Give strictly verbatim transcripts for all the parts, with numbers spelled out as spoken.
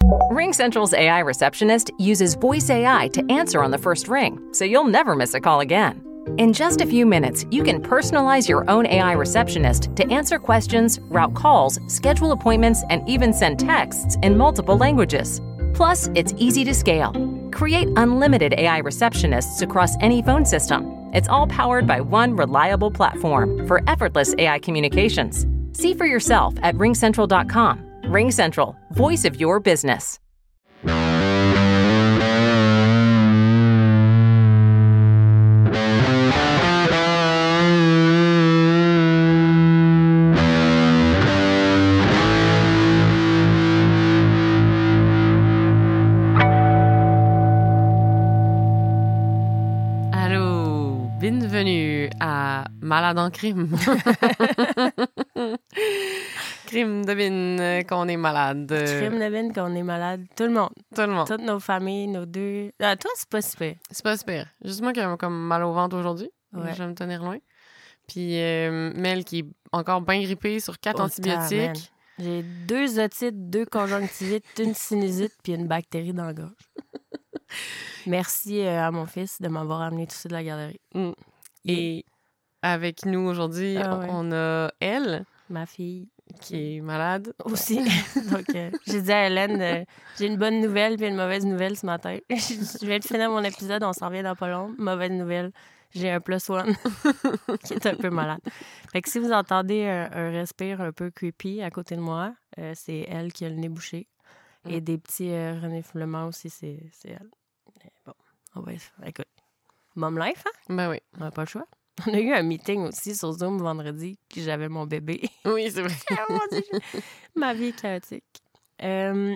RingCentral's A I receptionist uses voice A I to answer on the first ring, so you'll never miss a call again. In just a few minutes, you can personalize your own A I receptionist to answer questions, route calls, schedule appointments, and even send texts in multiple languages. Plus, it's easy to scale. Create unlimited A I receptionists across any phone system. It's all powered by one reliable platform for effortless A I communications. See for yourself at ring central dot com. RingCentral, voice of your business. Allô, bienvenue à Malade en crime. Crime devine qu'on est malade. Crime devine qu'on est malade. Tout le monde. Tout le monde. Toutes nos familles, nos deux. Ah, toi, c'est pas si pire. C'est pas super. Juste moi qui ai comme mal au ventre aujourd'hui. Ouais. Je vais me tenir loin. Puis euh, Mel qui est encore bien grippée sur quatre Oh, antibiotiques. J'ai deux otites, deux conjonctivites, une sinusite puis une bactérie dans la gorge. Merci euh, à mon fils de m'avoir amené tout ça de la garderie. Mm. Et avec nous aujourd'hui, Ah ouais. on a elle Ma fille qui est malade. aussi. Donc, euh, j'ai dit à Hélène, euh, j'ai une bonne nouvelle puis une mauvaise nouvelle ce matin. Je viens de finir mon épisode, on s'en revient dans pas long. Mauvaise nouvelle, j'ai un plus one qui est un peu malade. Fait que si vous entendez un, un respire un peu creepy à côté de moi, euh, c'est elle qui a le nez bouché. Mm. Et des petits euh, reniflements aussi, c'est, c'est elle. Mais bon, on va... Écoute, mom life, hein? Ben oui. On n'a pas le choix. On a eu un meeting aussi sur Zoom vendredi que j'avais mon bébé. Oui, c'est vrai. Oh mon Dieu, je- ma vie est chaotique. Euh,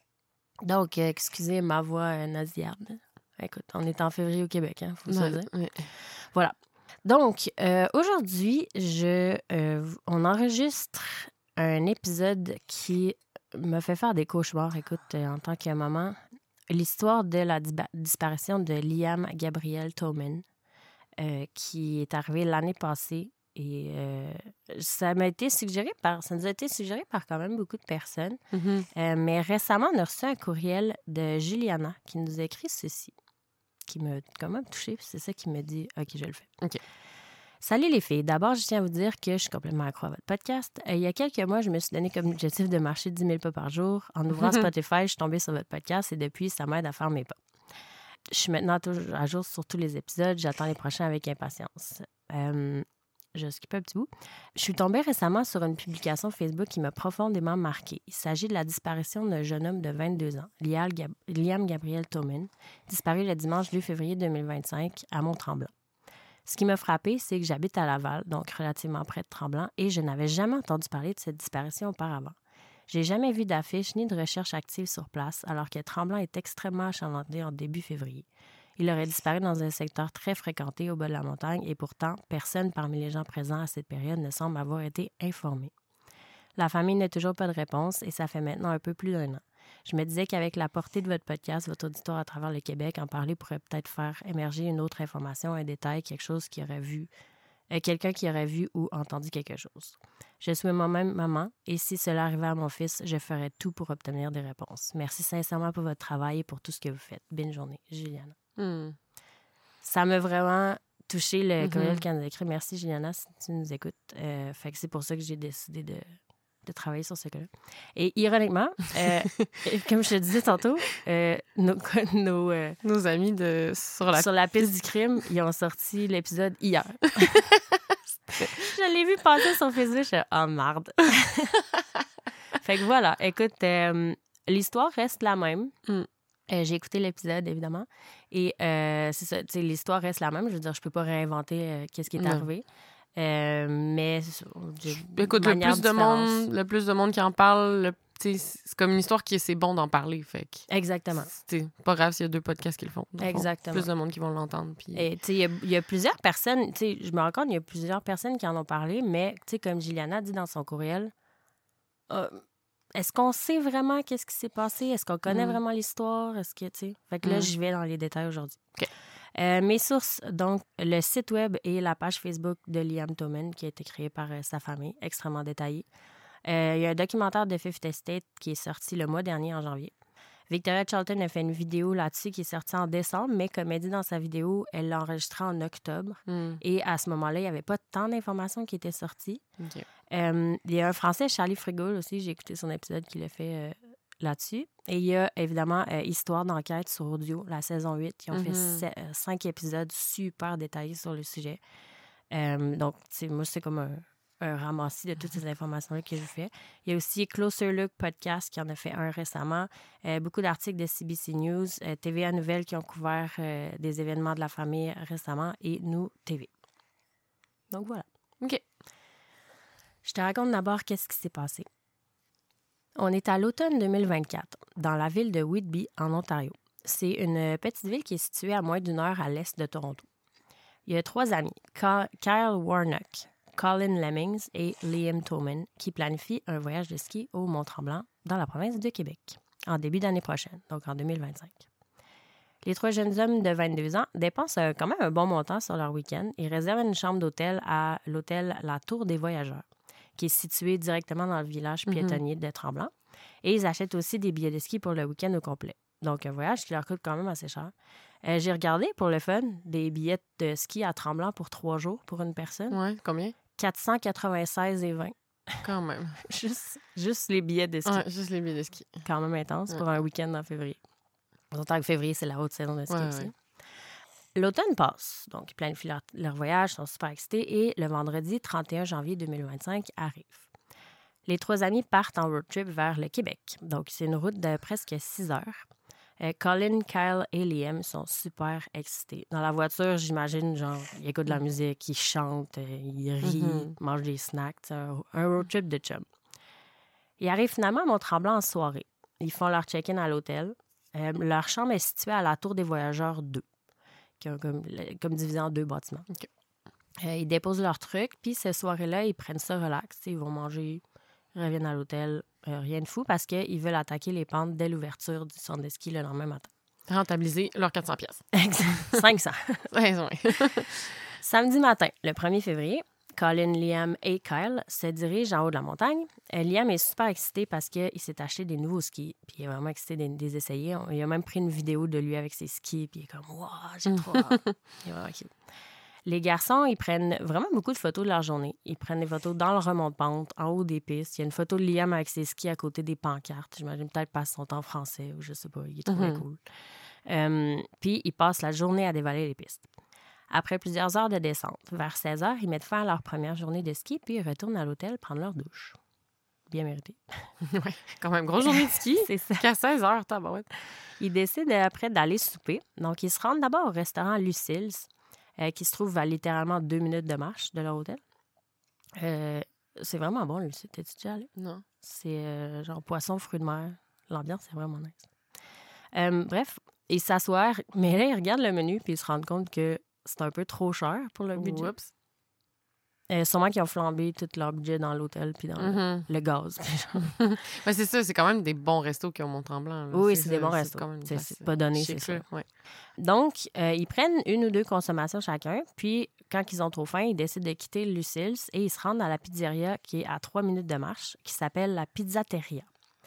donc, euh, excusez ma voix euh, nasillarde. Écoute, on est en février au Québec, hein, faut se Ouais, le dire. ouais. Voilà. Donc, euh, aujourd'hui, je, euh, on enregistre un épisode qui me fait faire des cauchemars. Écoute, euh, en tant que maman, l'histoire de la diba- disparition de Liam Gabriel Toman, euh, qui est arrivée l'année passée. Et euh, ça m'a été suggéré par, ça nous a été suggéré par quand même beaucoup de personnes. Mhm. Euh, mais récemment, on a reçu un courriel de Juliana qui nous a écrit ceci, qui m'a quand même touchée. Puis c'est ça qui me dit « OK, je le fais. OK. Salut les filles. D'abord, je tiens à vous dire que je suis complètement accro à votre podcast. Euh, il y a quelques mois, je me suis donné comme objectif de marcher dix mille pas par jour. En ouvrant Spotify, je suis tombée sur votre podcast et depuis, ça m'aide à faire mes pas. Je suis maintenant toujours à jour sur tous les épisodes. J'attends les prochains avec impatience. Euh, je skippe un petit bout. Je suis tombée récemment sur une publication Facebook qui m'a profondément marquée. Il s'agit de la disparition d'un jeune homme de vingt-deux ans, Liam, Gab- Liam Gabriel Toman, disparu le dimanche deux février deux mille vingt-cinq à Mont-Tremblant. Ce qui m'a frappée, c'est que j'habite à Laval, donc relativement près de Tremblant, et je n'avais jamais entendu parler de cette disparition auparavant. J'ai jamais vu d'affiche ni de recherche active sur place, alors que Tremblant est extrêmement achalandé en début février. Il aurait disparu dans un secteur très fréquenté au bas de la montagne, et pourtant, personne parmi les gens présents à cette période ne semble avoir été informé. La famille n'a toujours pas de réponse, et ça fait maintenant un peu plus d'un an. Je me disais qu'avec la portée de votre podcast, votre auditoire à travers le Québec, en parler pourrait peut-être faire émerger une autre information, un détail, quelque chose qui aurait vu, euh, quelqu'un qui aurait vu ou entendu quelque chose. Je suis moi-même maman, et si cela arrivait à mon fils, je ferais tout pour obtenir des réponses. Merci sincèrement pour votre travail et pour tout ce que vous faites. Bonne journée, Juliana. Hmm. Ça m'a vraiment touché le Mhm. courriel qu'elle nous a écrit. Merci, Juliana, si tu nous écoutes. Euh, fait que c'est pour ça que j'ai décidé de, de travailler sur ce cas-là. Et ironiquement, euh, comme je te disais tantôt, euh, nos, nos, euh, Nos amis de sur la sur la piste du crime, ils ont sorti l'épisode hier. Je l'ai vu passer sur Facebook, je suis « Oh, marde! » Fait que voilà, écoute, euh, l'histoire reste la même. Mm. Euh, j'ai écouté l'épisode, évidemment. Et euh, c'est ça, tu sais, l'histoire reste la même. Je veux dire, je peux pas réinventer euh, qu'est-ce qui est Non. arrivé. Euh, mais... j'ai Écoute, le manière plus de différente. monde, le plus de monde qui en parle, le, tu sais, c'est comme une histoire qui c'est bon d'en parler, fait que Exactement. c'est pas grave s'il y a deux podcasts qui le font. dans le fond. Exactement. Plus de monde qui vont l'entendre. Puis... Et tu sais, il y a- il y, a plusieurs personnes, tu sais, je me rends compte, il y a plusieurs personnes qui en ont parlé, mais tu sais, comme Juliana dit dans son courriel, euh, est-ce qu'on sait vraiment qu'est-ce qui s'est passé? Est-ce qu'on connaît Mm. vraiment l'histoire? Est-ce que, tu sais... Fait que là, Mm. j'y vais dans les détails aujourd'hui. OK. Euh, mes sources, donc, le site web et la page Facebook de Liam Toman, qui a été créé par euh, sa famille, extrêmement détaillé. Euh, il y a un documentaire de Fifth Estate qui est sorti le mois dernier, en janvier. Victoria Charlton a fait une vidéo là-dessus qui est sortie en décembre, mais comme elle dit dans sa vidéo, elle l'a enregistrée en octobre. Mm. Et à ce moment-là, il n'y avait pas tant d'informations qui étaient sorties. OK. Euh, il y a un Français, Charlie Frigoul aussi, j'ai écouté son épisode qu'il a fait euh, là-dessus. Et il y a évidemment euh, Histoire d'enquête sur audio, la saison huit. Ils ont Mm-hmm. fait euh, cinq épisodes super détaillés sur le sujet. Euh, donc, moi, c'est comme un, un ramassis de toutes ces informations-là que je fais. Il y a aussi Closer Look Podcast qui en a fait un récemment. Euh, beaucoup d'articles de C B C News, euh, T V A Nouvelles qui ont couvert euh, des événements de la famille récemment et Nous T V. Donc, voilà. OK. Je te raconte d'abord qu'est-ce qui s'est passé. On est à l'automne deux mille vingt-quatre, dans la ville de Whitby, en Ontario. C'est une petite ville qui est située à moins d'une heure à l'est de Toronto. Il y a trois amis, Kyle Warnock, Colin Lemmings et Liam Toman, qui planifient un voyage de ski au Mont-Tremblant, dans la province de Québec, en début d'année prochaine, donc en deux mille vingt-cinq. Les trois jeunes hommes de vingt-deux ans dépensent quand même un bon montant sur leur week-end et réservent une chambre d'hôtel à l'hôtel La Tour des Voyageurs, qui est situé directement dans le village piétonnier de Tremblant. Et ils achètent aussi des billets de ski pour le week-end au complet. Donc, un voyage qui leur coûte quand même assez cher. Euh, j'ai regardé, pour le fun, des billets de ski à Tremblant pour trois jours pour une personne. Ouais, combien? quatre cent quatre-vingt-seize et vingt. Quand même. juste, juste les billets de ski. Ouais, juste les billets de ski. Quand même intense ouais. pour un week-end en février. D'autant que février, c'est la haute saison de ski ouais, aussi. Ouais. L'automne passe, donc ils planifient leur, leur voyage, sont super excités, et le vendredi trente et un janvier deux mille vingt-cinq arrive. Les trois amis partent en road trip vers le Québec. Donc, c'est une route de presque six heures. Euh, Colin, Kyle et Liam sont super excités. Dans la voiture, j'imagine, genre, ils écoutent de la musique, ils chantent, euh, ils rient, Mm-hmm. mangent des snacks. Un, un road trip de chum. Ils arrivent finalement à Mont-Tremblant en soirée. Ils font leur check-in à l'hôtel. Euh, leur chambre est située à la Tour des Voyageurs deux, qui est comme, comme divisé en deux bâtiments. Okay. Euh, ils déposent leurs trucs, puis cette soirée-là, ils prennent ça relax. Ils vont manger, ils reviennent à l'hôtel. Euh, rien de fou parce qu'ils veulent attaquer les pentes dès l'ouverture du centre de ski le lendemain matin. Rentabiliser leurs quatre cents pièces. cinq cents. Ouais, ouais. Samedi matin, le premier février, Colin, Liam et Kyle se dirigent en haut de la montagne. Euh, Liam est super excité parce qu'il s'est acheté des nouveaux skis. Puis il est vraiment excité de les essayer. Il a même pris une vidéo de lui avec ses skis. Puis il est comme « Wow, j'ai trop hâte! » Il est vraiment cute. Les garçons, ils prennent vraiment beaucoup de photos de leur journée. Ils prennent des photos dans le remont de pente, en haut des pistes. Il y a une photo de Liam avec ses skis à côté des pancartes. J'imagine peut-être parce son temps français ou je sais pas. Il est trop Mm-hmm. cool. Euh, puis, ils passent la journée à dévaler les pistes. Après plusieurs heures de descente, vers seize heures, ils mettent fin à leur première journée de ski puis ils retournent à l'hôtel prendre leur douche. Bien mérité. Ouais, quand même, grosse journée de ski. C'est ça. Qu'à seize heures, tabarouette. Ils décident après d'aller souper. Donc, ils se rendent d'abord au restaurant Lucille's, euh, qui se trouve à littéralement deux minutes de marche de leur hôtel. Euh, c'est vraiment bon, Lucille. T'es-tu déjà allé? Non. C'est euh, genre poisson, fruits de mer. L'ambiance est vraiment nice. Euh, bref, ils s'assoient, mais là, ils regardent le menu puis ils se rendent compte que c'est un peu trop cher pour le budget. Oups. Euh, sûrement qu'ils ont flambé tout leur budget dans l'hôtel puis dans Mm-hmm. le, le gaz. Ouais, c'est ça, c'est quand même des bons restos qui ont Mont-Tremblant. Là. Oui, c'est c'est ça, des bons c'est restos. quand même une C'est, place, c'est pas donné, chic, c'est là. ça. Ouais. Donc, euh, ils prennent une ou deux consommations chacun, puis quand ils ont trop faim, ils décident de quitter Lucille's et ils se rendent à la pizzeria qui est à trois minutes de marche, qui s'appelle la Pizzateria.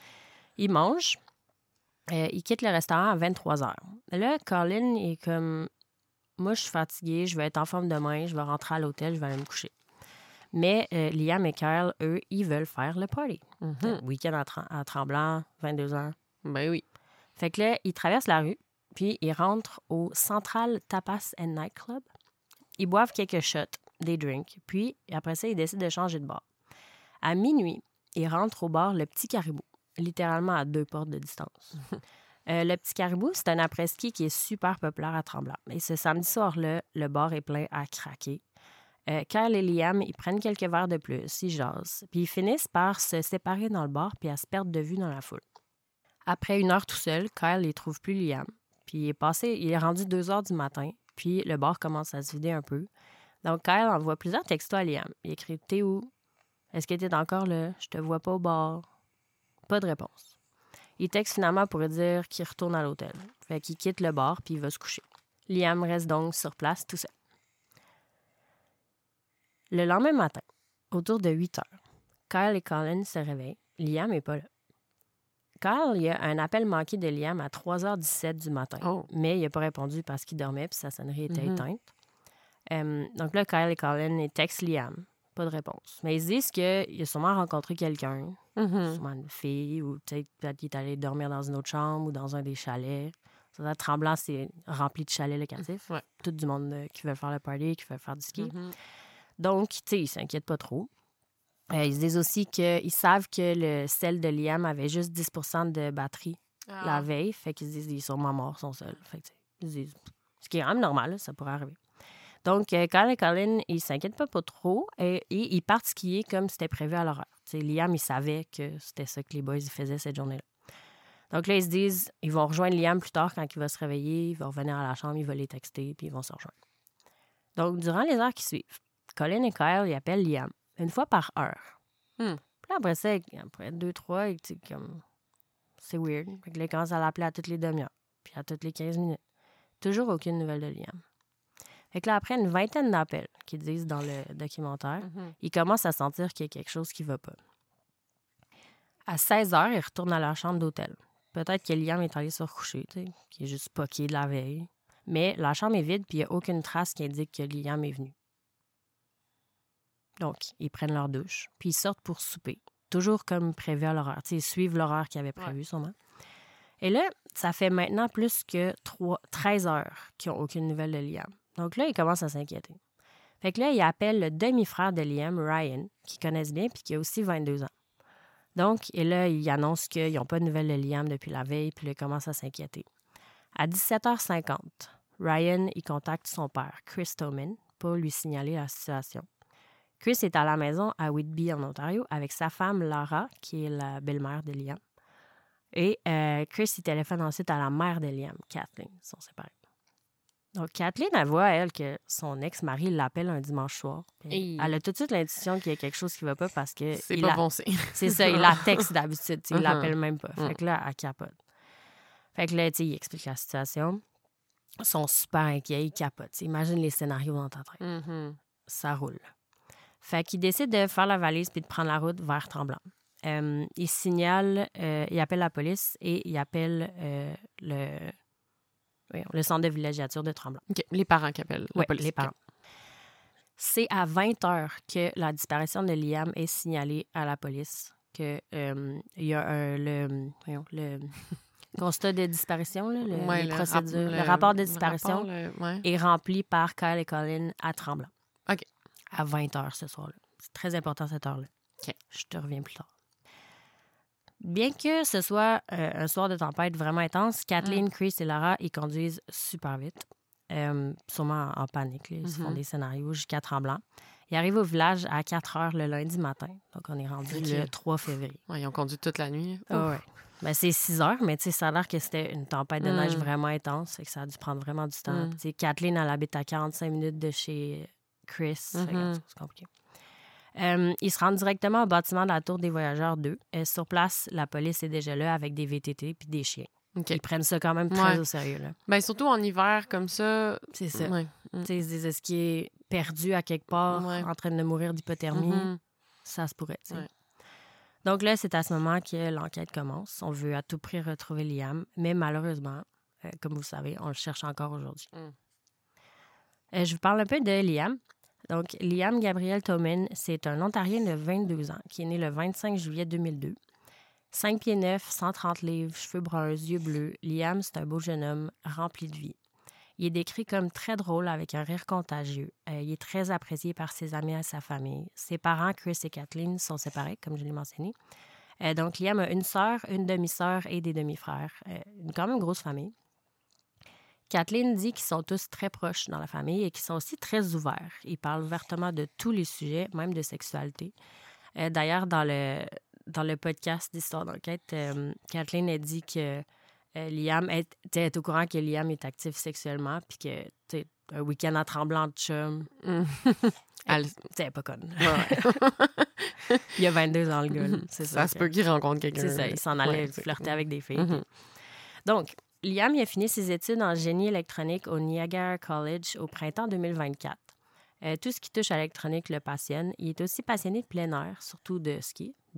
Ils mangent, euh, ils quittent le restaurant à vingt-trois heures. Là, Colin est comme... Moi, je suis fatiguée, je vais être en forme demain, je vais rentrer à l'hôtel, je vais aller me coucher. Mais euh, Liam et Kyle, eux, ils veulent faire le party. Mm-hmm. Euh, week-end à, Trem- à Tremblant, vingt-deux heures. Ben oui. Fait que là, ils traversent la rue, puis ils rentrent au Central Tapas and Night Club. Ils boivent quelques shots, des drinks, puis après ça, ils décident de changer de bar. À minuit, ils rentrent au bar Le Petit Caribou, littéralement à deux portes de distance. Euh, le Petit Caribou, c'est un après-ski qui est super populaire à Tremblant. Et ce samedi soir-là, le bar est plein à craquer. Euh, Kyle et Liam, ils prennent quelques verres de plus, ils jasent. Puis ils finissent par se séparer dans le bar puis à se perdre de vue dans la foule. Après une heure tout seul, Kyle ne trouve plus Liam. Puis il est passé, il est rendu deux heures du matin, puis le bar commence à se vider un peu. Donc Kyle envoie plusieurs textos à Liam. Il écrit « T'es où? Est-ce que t'es encore là? Je te vois pas au bar. » Pas de réponse. Il texte finalement pour dire qu'il retourne à l'hôtel. Fait qu'il quitte le bar puis il va se coucher. Liam reste donc sur place tout seul. Le lendemain matin, autour de huit heures, Kyle et Colin se réveillent. Liam n'est pas là. Kyle, il y a un appel manqué de Liam à trois heures dix-sept du matin. Oh. Mais il n'a pas répondu parce qu'il dormait puis sa sonnerie était Mhm. éteinte. Euh, donc là, Kyle et Colin ils textent Liam. Pas de réponse. Mais ils se disent qu'il a sûrement rencontré quelqu'un, Mhm. sûrement une fille, ou peut-être peut-être qu'il est allé dormir dans une autre chambre ou dans un des chalets. Ça doit être Tremblant, c'est rempli de chalets locatifs. Ouais. Tout du monde euh, qui veut faire le party, qui veut faire du ski. Mhm. Donc, tu sais, ils s'inquiètent pas trop. Euh, ils se disent aussi qu'ils savent que le sel de Liam avait juste dix pour cent de batterie Ah. la veille. Fait qu'ils se disent qu'il est sûrement mort, son sel. Fait que, tu sais, ils se disent, ce qui est quand même normal, là, ça pourrait arriver. Donc, euh, Kyle et Colin, ils s'inquiètent pas, pas trop et, et ils partent skier comme c'était prévu à l'horaire. Tu sais, Liam, il savait que c'était ça que les boys faisaient cette journée-là. Donc là, ils se disent, ils vont rejoindre Liam plus tard quand il va se réveiller, il va revenir à la chambre, il va les texter, puis ils vont se rejoindre. Donc, durant les heures qui suivent, Colin et Kyle, ils appellent Liam une fois par heure. Hmm. Puis là, après ça, après deux, trois, tu sais, comme... c'est weird. Fait que là, ils commencent à l'appeler à toutes les demi-heures, puis à toutes les quinze minutes. Toujours aucune nouvelle de Liam. Fait que là, après une vingtaine d'appels qu'ils disent dans le documentaire, Mhm. ils commencent à sentir qu'il y a quelque chose qui va pas. À seize heures, ils retournent à leur chambre d'hôtel. Peut-être que Liam est allé se recoucher, tu sais, qu'il est juste poqué de la veille. Mais la chambre est vide, puis il n'y a aucune trace qui indique que Liam est venu. Donc, ils prennent leur douche, puis ils sortent pour souper. Toujours comme prévu à l'horaire. Tu sais, ils suivent l'horaire qu'ils avaient prévu, Ouais. sûrement. Et là, ça fait maintenant plus que trois, treize heures qu'ils n'ont aucune nouvelle de Liam. Donc là, ils commencent à s'inquiéter. Fait que là, ils appellent le demi-frère de Liam, Ryan, qu'ils connaissent bien, puis qui a aussi vingt-deux ans. Donc, et là, ils annoncent qu'ils n'ont pas de nouvelles de Liam depuis la veille, puis là, ils commencent à s'inquiéter. À dix-sept heures cinquante, Ryan, il contacte son père, Chris Toman, pour lui signaler la situation. Chris est à la maison à Whitby, en Ontario, avec sa femme, Laura, qui est la belle-mère de Liam. Et euh, Chris, il téléphone ensuite à la mère de Liam, Kathleen. Ils sont séparés. Donc, Kathleen, elle voit, elle, que son ex-mari l'appelle un dimanche soir. Hey. Elle a tout de suite l'intuition qu'il y a quelque chose qui ne va pas parce que... C'est il pas la... bon signe. C'est ça, il la texte d'habitude. Il Uh-huh. l'appelle même pas. Fait Mm. que là, elle capote. Fait que là, tu sais, il explique la situation. Ils sont super inquiets, ils capotent. T'sais, imagine les scénarios dans ta tête. Mhm. Ça roule. Fait qu'il décide de faire la valise puis de prendre la route vers Tremblant. Euh, il signale, euh, il appelle la police et il appelle euh, le, voyons, le centre de villégiature de Tremblant. OK. Les parents qui appellent la Oui, police. les parents. C'est à vingt heures que la disparition de Liam est signalée à la police. Que, euh, il y a un, le, voyons, le constat de disparition, là, le, Ouais, les le procédures, rap- le, rapport de le disparition rapport, le- ouais. est rempli par Kyle et Colin à Tremblant. OK. À vingt heures ce soir-là. C'est très important cette heure-là. OK. Je te reviens plus tard. Bien que ce soit euh, un soir de tempête vraiment intense, Kathleen, Mm. Chris et Lara, ils conduisent super vite. Euh, sûrement en, en panique. Là. Ils se font Mhm. des scénarios jusqu'à Tremblant. Ils arrivent au village à quatre heures le lundi matin. Donc, on est rendu OK. le trois février. Ouais, ils ont conduit toute la nuit. Ah ouais. Ben, c'est six heures, mais tu sais, ça a l'air que c'était une tempête de neige Mm. vraiment intense. Fait que ça a dû prendre vraiment du temps. Mm. Puis, tu sais, Kathleen, elle habite à quarante-cinq minutes de chez Chris. Fait que, Mhm. c'est compliqué. Euh, ils se rendent directement au bâtiment de la Tour des Voyageurs deux. Euh, sur place, la police est déjà là avec des V T T puis des chiens. OK. Ils prennent ça quand même très Ouais. au sérieux. Là. Ben, surtout en hiver, comme ça. C'est ça. Ouais. Mm. Tu sais, ils se disent, est-ce qu'il est perdu à quelque part, Ouais. en train de mourir d'hypothermie? Mhm. Ça se pourrait, tu sais. Ouais. Donc là, c'est à ce moment que l'enquête commence. On veut à tout prix retrouver Liam, mais malheureusement, euh, comme vous le savez, on le cherche encore aujourd'hui. Mm. Euh, je vous parle un peu de Liam. Donc, Liam Gabriel Toman, c'est un Ontarien de vingt-deux ans qui est né le vingt-cinq juillet deux mille deux. cinq pieds neuf, cent trente livres, cheveux bruns, yeux bleus. Liam, c'est un beau jeune homme rempli de vie. Il est décrit comme très drôle avec un rire contagieux. Euh, il est très apprécié par ses amis et sa famille. Ses parents, Chris et Kathleen, sont séparés, comme je l'ai mentionné. Euh, donc, Liam a une sœur, une demi-sœur et des demi-frères. Euh, une quand même grosse famille. Kathleen dit qu'ils sont tous très proches dans la famille et qu'ils sont aussi très ouverts. Ils parlent ouvertement de tous les sujets, même de sexualité. Euh, d'ailleurs, dans le, dans le podcast d'Histoire d'enquête, euh, Kathleen a dit que euh, Liam est, est au courant que Liam est actif sexuellement puis que, tu sais, un week-end à Tremblant de chum, Mm. elle, tu sais, elle est pas conne. Ouais. Il y a vingt-deux ans, le gars. là. C'est Ça se que- peut qu'il rencontre quelqu'un. C'est ça, il s'en allait Ouais, c'est- flirter avec des filles. Mhm. Donc, Liam il a fini ses études en génie électronique au Niagara College au printemps deux mille vingt-quatre. Euh, tout ce qui touche à l'électronique le passionne. Il est aussi passionné de plein air, surtout de ski. De.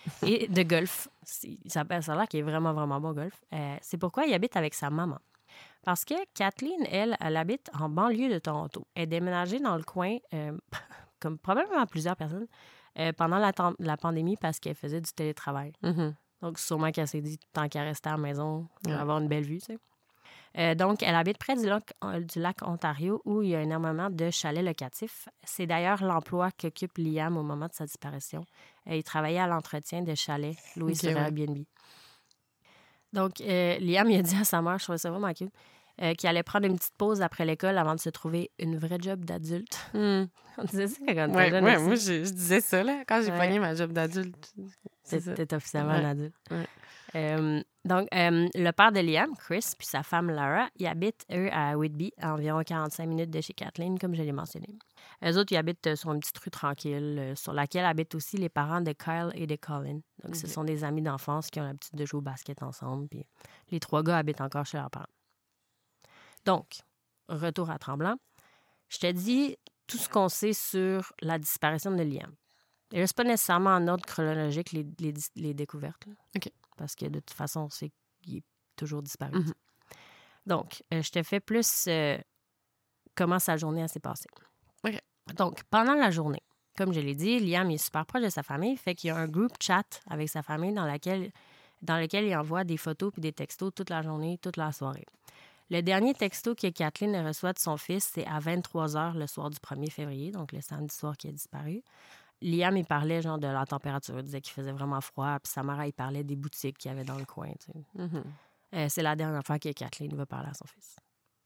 et de golf. Ça, ça a l'air qu'il est vraiment, vraiment bon golf. Euh, c'est pourquoi il habite avec sa maman. Parce que Kathleen, elle, elle habite en banlieue de Toronto. Elle est déménagée dans le coin, euh, comme probablement plusieurs personnes, euh, pendant la, tam- la pandémie parce qu'elle faisait du télétravail. Mm-hmm. Donc, sûrement qu'elle s'est dit, tant qu'elle restait à la maison, elle va Ouais. avoir une belle vue, tu sais. Euh, donc, elle habite près du lac, du lac Ontario où il y a énormément de chalets locatifs. C'est d'ailleurs l'emploi qu'occupe Liam au moment de sa disparition. Euh, il travaillait à l'entretien de chalets loués Ok, sur ouais. Airbnb. Donc, euh, Liam, il a dit à sa mère, je trouvais ça vraiment cute, euh, qu'il allait prendre une petite pause après l'école avant de se trouver une vraie job d'adulte. Mm. On disait ça quand on était Ouais, jeune ouais, aussi. moi, je, je disais ça, là, quand j'ai Ouais. pogné ma job d'adulte. C'est ça. C'était officiellement Ouais. un adulte. Ouais. Euh, donc, euh, le père de Liam, Chris, puis sa femme Lara, ils habitent, eux, à Whitby, à environ quarante-cinq minutes de chez Kathleen, comme je l'ai mentionné. Eux autres, ils habitent euh, sur une petite rue tranquille, euh, sur laquelle habitent aussi les parents de Kyle et de Colin. Donc, Ok. ce sont des amis d'enfance qui ont l'habitude de jouer au basket ensemble, puis les trois gars habitent encore chez leurs parents. Donc, retour à Tremblant. Je te dis tout ce qu'on sait sur la disparition de Liam. Et là, c'est pas nécessairement en ordre chronologique les, les, les découvertes. Là. OK. Parce que de toute façon, on sait qu'il est toujours disparu. Mm-hmm. Donc, euh, je te fais plus euh, comment sa journée s'est passée. OK. Donc, pendant la journée, comme je l'ai dit, Liam est super proche de sa famille, fait qu'il y a un groupe chat avec sa famille dans, laquelle, dans lequel il envoie des photos puis des textos toute la journée, toute la soirée. Le dernier texto que Kathleen reçoit de son fils, c'est à vingt-trois heures le soir du premier février, donc le samedi soir qui a disparu. Liam, il parlait genre de la température, il disait qu'il faisait vraiment froid, puis sa mère, il parlait des boutiques qu'il y avait dans le coin. Tu sais. Mm-hmm. Euh, c'est la dernière fois que Kathleen va parler à son fils.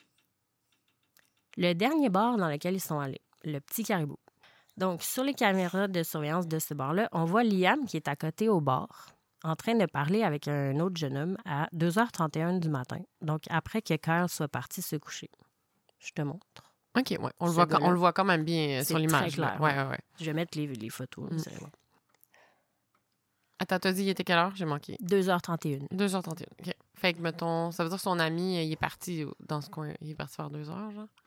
Le dernier bar dans lequel ils sont allés, le Petit Caribou. Donc, sur les caméras de surveillance de ce bar-là, on voit Liam qui est à côté au bar, en train de parler avec un autre jeune homme à deux heures trente et un du matin, donc après que Kyle soit parti se coucher. Je te montre. OK, ouais. On le, Ce voit, gars-là. on le voit quand même bien euh, C'est sur l'image. très clair, là. Ouais, ouais, ouais. Je vais mettre les, les photos. Mm. Vous allez voir. Attends, t'as dit, il était quelle heure? J'ai manqué. deux heures trente et un. deux heures trente et un. OK. Fait que, mettons, ça veut dire que son ami, il est parti dans ce coin. Il est parti vers deux heures, genre?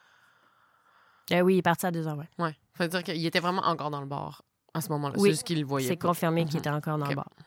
Euh, oui, il est parti à deux heures, oui. Ouais. Ça veut dire qu'il était vraiment encore dans le bar à ce moment-là. Oui, C'est juste qu'il le voyait C'est pas. confirmé Mhm. qu'il était encore dans OK. le bar.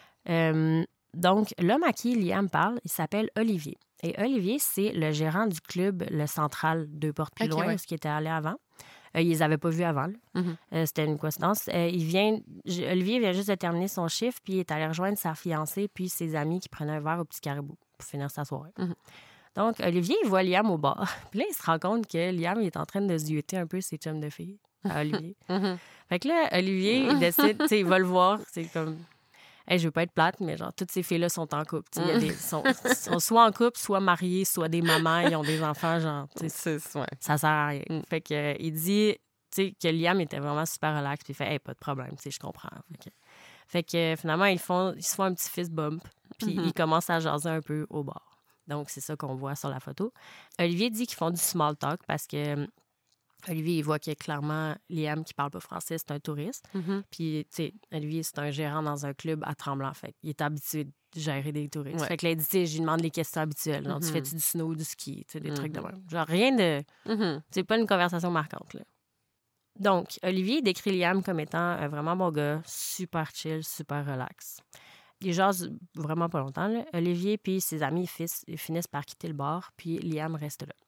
Euh, donc, l'homme à qui Liam parle, il s'appelle Olivier. Et Olivier, c'est le gérant du club Le Central, deux portes plus OK, loin, ouais. ce qui était allé avant. Euh, ils les avaient pas vus avant. là. Mhm. Euh, c'était une coïncidence. Euh, il vient, j- Olivier vient juste de terminer son chiffre, puis il est allé rejoindre sa fiancée, puis ses amis qui prenaient un verre au Petit Caribou pour finir sa soirée. Mhm. Donc, Olivier, il voit Liam au bar. Puis là, il se rend compte que Liam il est en train de zioter un peu ses chums de filles à Olivier. Mhm. Fait que là, Olivier, il décide, tu sais, il va le voir. C'est comme, hey, je veux pas être plate, mais genre, toutes ces filles-là sont en couple. Tu sais, il y a des- sont, sont soit en couple, soit mariées, soit des mamans, ils ont des enfants, genre, tu sais, C'est ouais. ça sert à rien. Mm. Fait que, euh, il dit, tu sais, que Liam était vraiment super relax, puis il fait, hey, pas de problème, tu sais, je comprends. Fait que, fait que euh, finalement, ils, font, ils se font un petit fist bump, puis Mhm. ils commencent à jaser un peu au bar. Donc, c'est ça qu'on voit sur la photo. Olivier dit qu'ils font du small talk parce que euh, Olivier, il voit que clairement, Liam, qui parle pas français, c'est un touriste. Mhm. Puis, tu sais, Olivier, c'est un gérant dans un club à Tremblant. Fait il est habitué de gérer des touristes. Ouais. Fait que là, il dit, tu sais, je lui demande les questions habituelles. Genre, tu Mhm. fais-tu du snow, du ski, tu sais, des Mhm. trucs de même. Genre, rien de... Mhm. C'est pas une conversation marquante, là. Donc, Olivier décrit Liam comme étant un vraiment bon gars, super chill, super relax. Il jase vraiment pas longtemps, là. Olivier puis ses amis fis- finissent par quitter le bar, puis Liam reste là.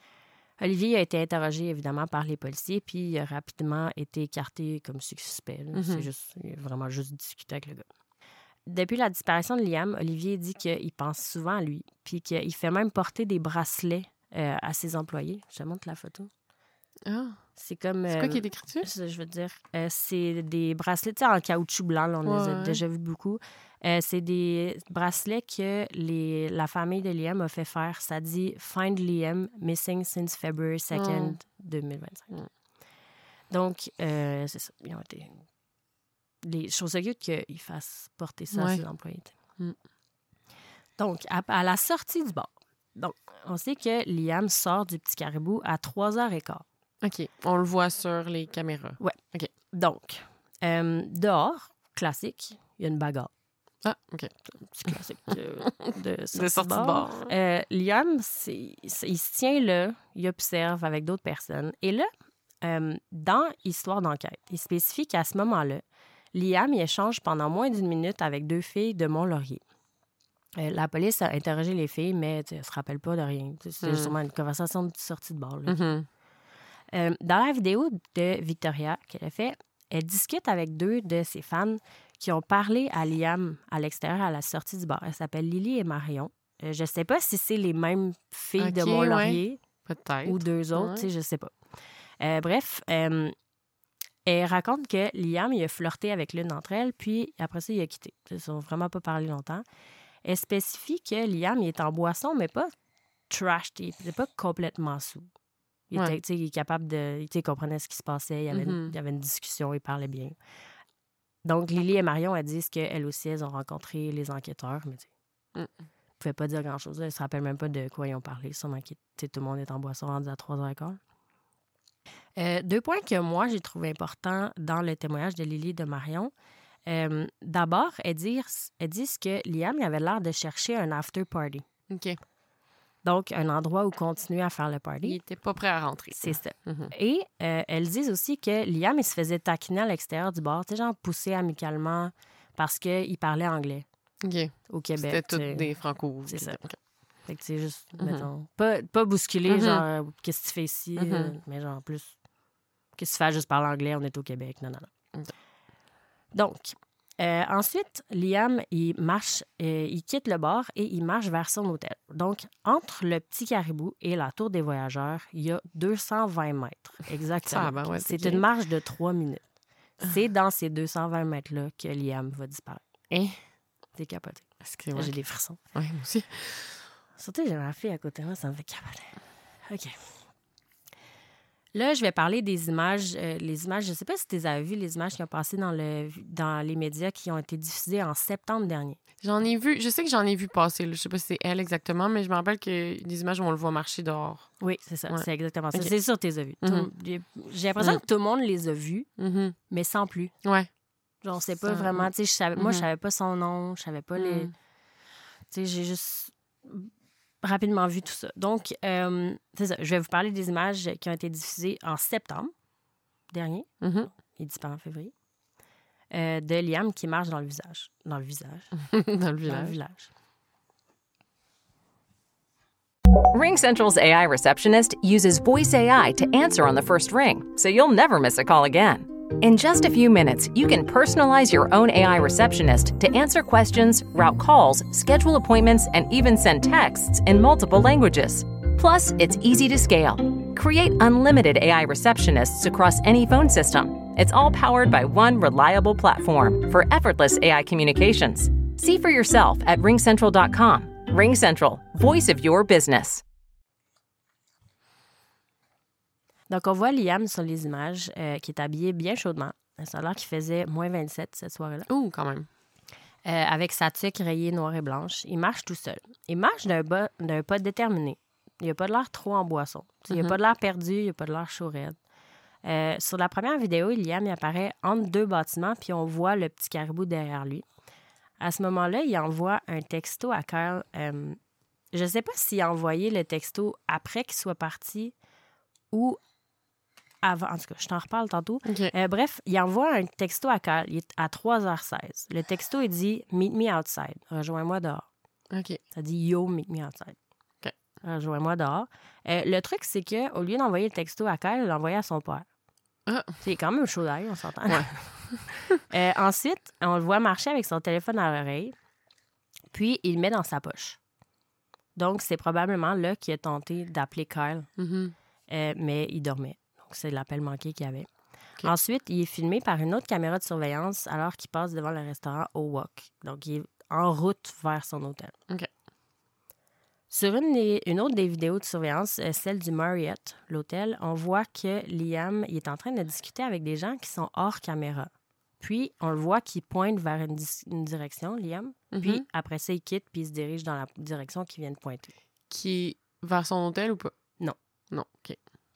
Olivier a été interrogé, évidemment, par les policiers, puis il a rapidement été écarté comme suspect. là. Mhm. C'est juste, il a vraiment juste discuté avec le gars. Depuis la disparition de Liam, Olivier dit qu'il pense souvent à lui, puis qu'il fait même porter des bracelets euh, à ses employés. Je te montre la photo. Ah. C'est comme... C'est quoi euh, qui est écrit dessus? ça, je veux dire, euh, c'est des bracelets, tu sais, en caoutchouc blanc, là, on les a Ouais. déjà vus beaucoup. Euh, c'est des bracelets que les, la famille de Liam a fait faire. Ça dit « Find Liam, missing since February second, deux mille vingt-cinq. Mm. Donc, euh, c'est ça. Ils ont été... Les choses cute qu'ils fassent porter ça à Ouais. ses employés. tu sais. Mm. Donc, à, à la sortie du bar, donc, on sait que Liam sort du Petit Caribou à trois heures quinze. OK. On le voit sur les caméras. Donc, euh, dehors, classique, il y a une bagarre. Ah, OK. Petit classique euh, de sortie De sortie de bar. Euh, Liam, c'est- c'est- il se tient là, il observe avec d'autres personnes. Et là, euh, dans Histoire d'enquête, il spécifie qu'à ce moment-là, Liam y échange pendant moins d'une minute avec deux filles de Mont-Laurier. Euh, la police a interrogé les filles, mais elle ne se rappelle pas de rien. C'est Mm. sûrement une conversation de sortie de bar. là. Mhm. Euh, dans la vidéo de Victoria qu'elle a fait, elle discute avec deux de ses fans qui ont parlé à Liam à l'extérieur à la sortie du bar. Elle s'appelle Lily et Marion. Euh, je ne sais pas si c'est les mêmes filles de Ok, Mont-Laurier Peut-être. ou deux autres, Ouais. tu sais, je sais pas. Euh, bref, euh, elle raconte que Liam il a flirté avec l'une d'entre elles, puis après ça, il a quitté. Ils sont vraiment pas parlé longtemps. Elle spécifie que Liam il est en boisson, mais pas trash, il n'est pas complètement sous. Il, Ouais. était, tu sais, il est capable de... tu sais, il comprenait ce qui se passait, il y avait, une, Mhm. il y avait une discussion, il parlait bien. Donc, Lily et Marion, elles disent qu'elles aussi, elles ont rencontré les enquêteurs, mais tu sais, Mm. ils ne pouvaient pas dire grand-chose. Elles ne se rappellent même pas de quoi ils ont parlé. Sûrement que tu sais, tout le monde est en boisson rendu à trois heures quinze. Euh, deux points que moi, j'ai trouvé importants dans le témoignage de Lily et de Marion. Euh, d'abord, elles disent, elles disent que Liam il avait l'air de chercher un after party. OK. Donc, un endroit où continuer à faire le Il party. était pas prêt à rentrer. C'est ça. Mhm. Et euh, elles disent aussi que Liam, il se faisait taquiner à l'extérieur du bar, tu sais, genre poussé amicalement parce qu'il parlait anglais OK. au Québec. C'était tu sais. toutes des franco. C'est ça. OK. Fait que, tu sais, juste, Mhm. mettons, pas, pas bousculer, Mhm. genre, euh, qu'est-ce que tu fais ici, Mhm. euh, mais genre, plus, qu'est-ce que tu fais à juste parler anglais, on est au Québec, non, non, non. Ok. Donc, euh, ensuite, Liam, il marche, euh, il quitte le bar et il marche vers son hôtel. Donc, entre le Petit Caribou et la Tour des Voyageurs, il y a deux cent vingt mètres. Exactement. Ça, ben ouais, C'est ok. une marche de trois minutes. C'est dans ces deux cent vingt mètres-là que Liam va disparaître. Hein? C'est capoté. Est-ce que ouais. J'ai des frissons. Ouais, moi aussi. Surtout, j'ai ma fille à côté de moi, ça me fait capoter. OK. Là, je vais parler des images. Euh, les images, je ne sais pas si tu les as vues, les images qui ont passé dans, le, dans les médias qui ont été diffusées en septembre dernier. J'en ai vu, je sais que j'en ai vu passer. Là. Je sais pas si c'est elle exactement, mais je me rappelle que des images où on le voit marcher dehors. Oui, c'est ça. Ouais. C'est exactement ça. OK. C'est sûr que tu les as vues. Tout- Mhm. J'ai l'impression Mhm. que tout le monde les a vues, Mhm. mais sans plus. Ouais. Genre, on sait pas Ça- vraiment. Tu sais, je savais, moi, je Mhm. savais pas son nom, je savais pas les. Mhm. Tu sais, j'ai juste rapidement vu tout ça. Donc, euh, c'est ça. Je vais vous parler des images qui ont été diffusées en septembre dernier. Mhm. Il disparaît en février. Euh, de Liam qui marche dans le visage. Dans le visage. Dans le Dans le village. village. RingCentral's A I receptionist uses voice A I to answer on the first ring, so you'll never miss a call again. In just a few minutes, you can personalize your own A I receptionist to answer questions, route calls, schedule appointments, and even send texts in multiple languages. Plus, it's easy to scale. Create unlimited A I receptionists across any phone system. It's all powered by one reliable platform for effortless A I communications. See for yourself at ring central dot com. RingCentral, voice of your business. Donc, on voit Liam sur les images euh, qui est habillé bien chaudement. Ça a l'air qu'il faisait moins vingt-sept cette soirée-là. Ouh, quand même. Euh, avec sa tuque rayée noire et blanche. Il marche tout seul. Il marche d'un, bas, d'un pas déterminé. Il n'a pas de l'air trop en boisson. Il n'a Mhm. pas de l'air perdu, il n'a pas de l'air chaud raide. Euh, sur la première vidéo, Liam il apparaît entre deux bâtiments, puis on voit le Petit Caribou derrière lui. À ce moment-là, il envoie un texto à Kyle. Euh, je ne sais pas s'il a envoyé le texto après qu'il soit parti ou avant. En tout cas, je t'en reparle tantôt. OK. Euh, bref, il envoie un texto à Kyle. Il est à trois heures seize. Le texto, il dit « Meet me outside. Rejoins-moi dehors. OK. » Ça dit « Yo, meet me outside. OK. Rejoins-moi dehors. Euh, le truc, c'est qu'au lieu d'envoyer le texto à Kyle, il l'a envoyé à son père. Ah. C'est quand même chaud d'ail, on s'entend. Ouais. Euh, ensuite, on le voit marcher avec son téléphone à l'oreille, puis il le met dans sa poche. Donc, c'est probablement là qu'il a tenté d'appeler Kyle, Mhm. euh, mais il dormait. Donc, c'est l'appel manqué qu'il y avait. OK. Ensuite, il est filmé par une autre caméra de surveillance alors qu'il passe devant le restaurant Au Wok. Donc, il est en route vers son hôtel. OK. Sur une, des- une autre des vidéos de surveillance, euh, celle du Marriott, l'hôtel, on voit que Liam il est en train de discuter avec des gens qui sont hors caméra. Puis, on le voit qu'il pointe vers une, dis- une direction, Liam. Puis, Mhm. après ça, il quitte puis il se dirige dans la direction qu'il vient de pointer. Qui est vers son hôtel ou pas? Non. Non, OK.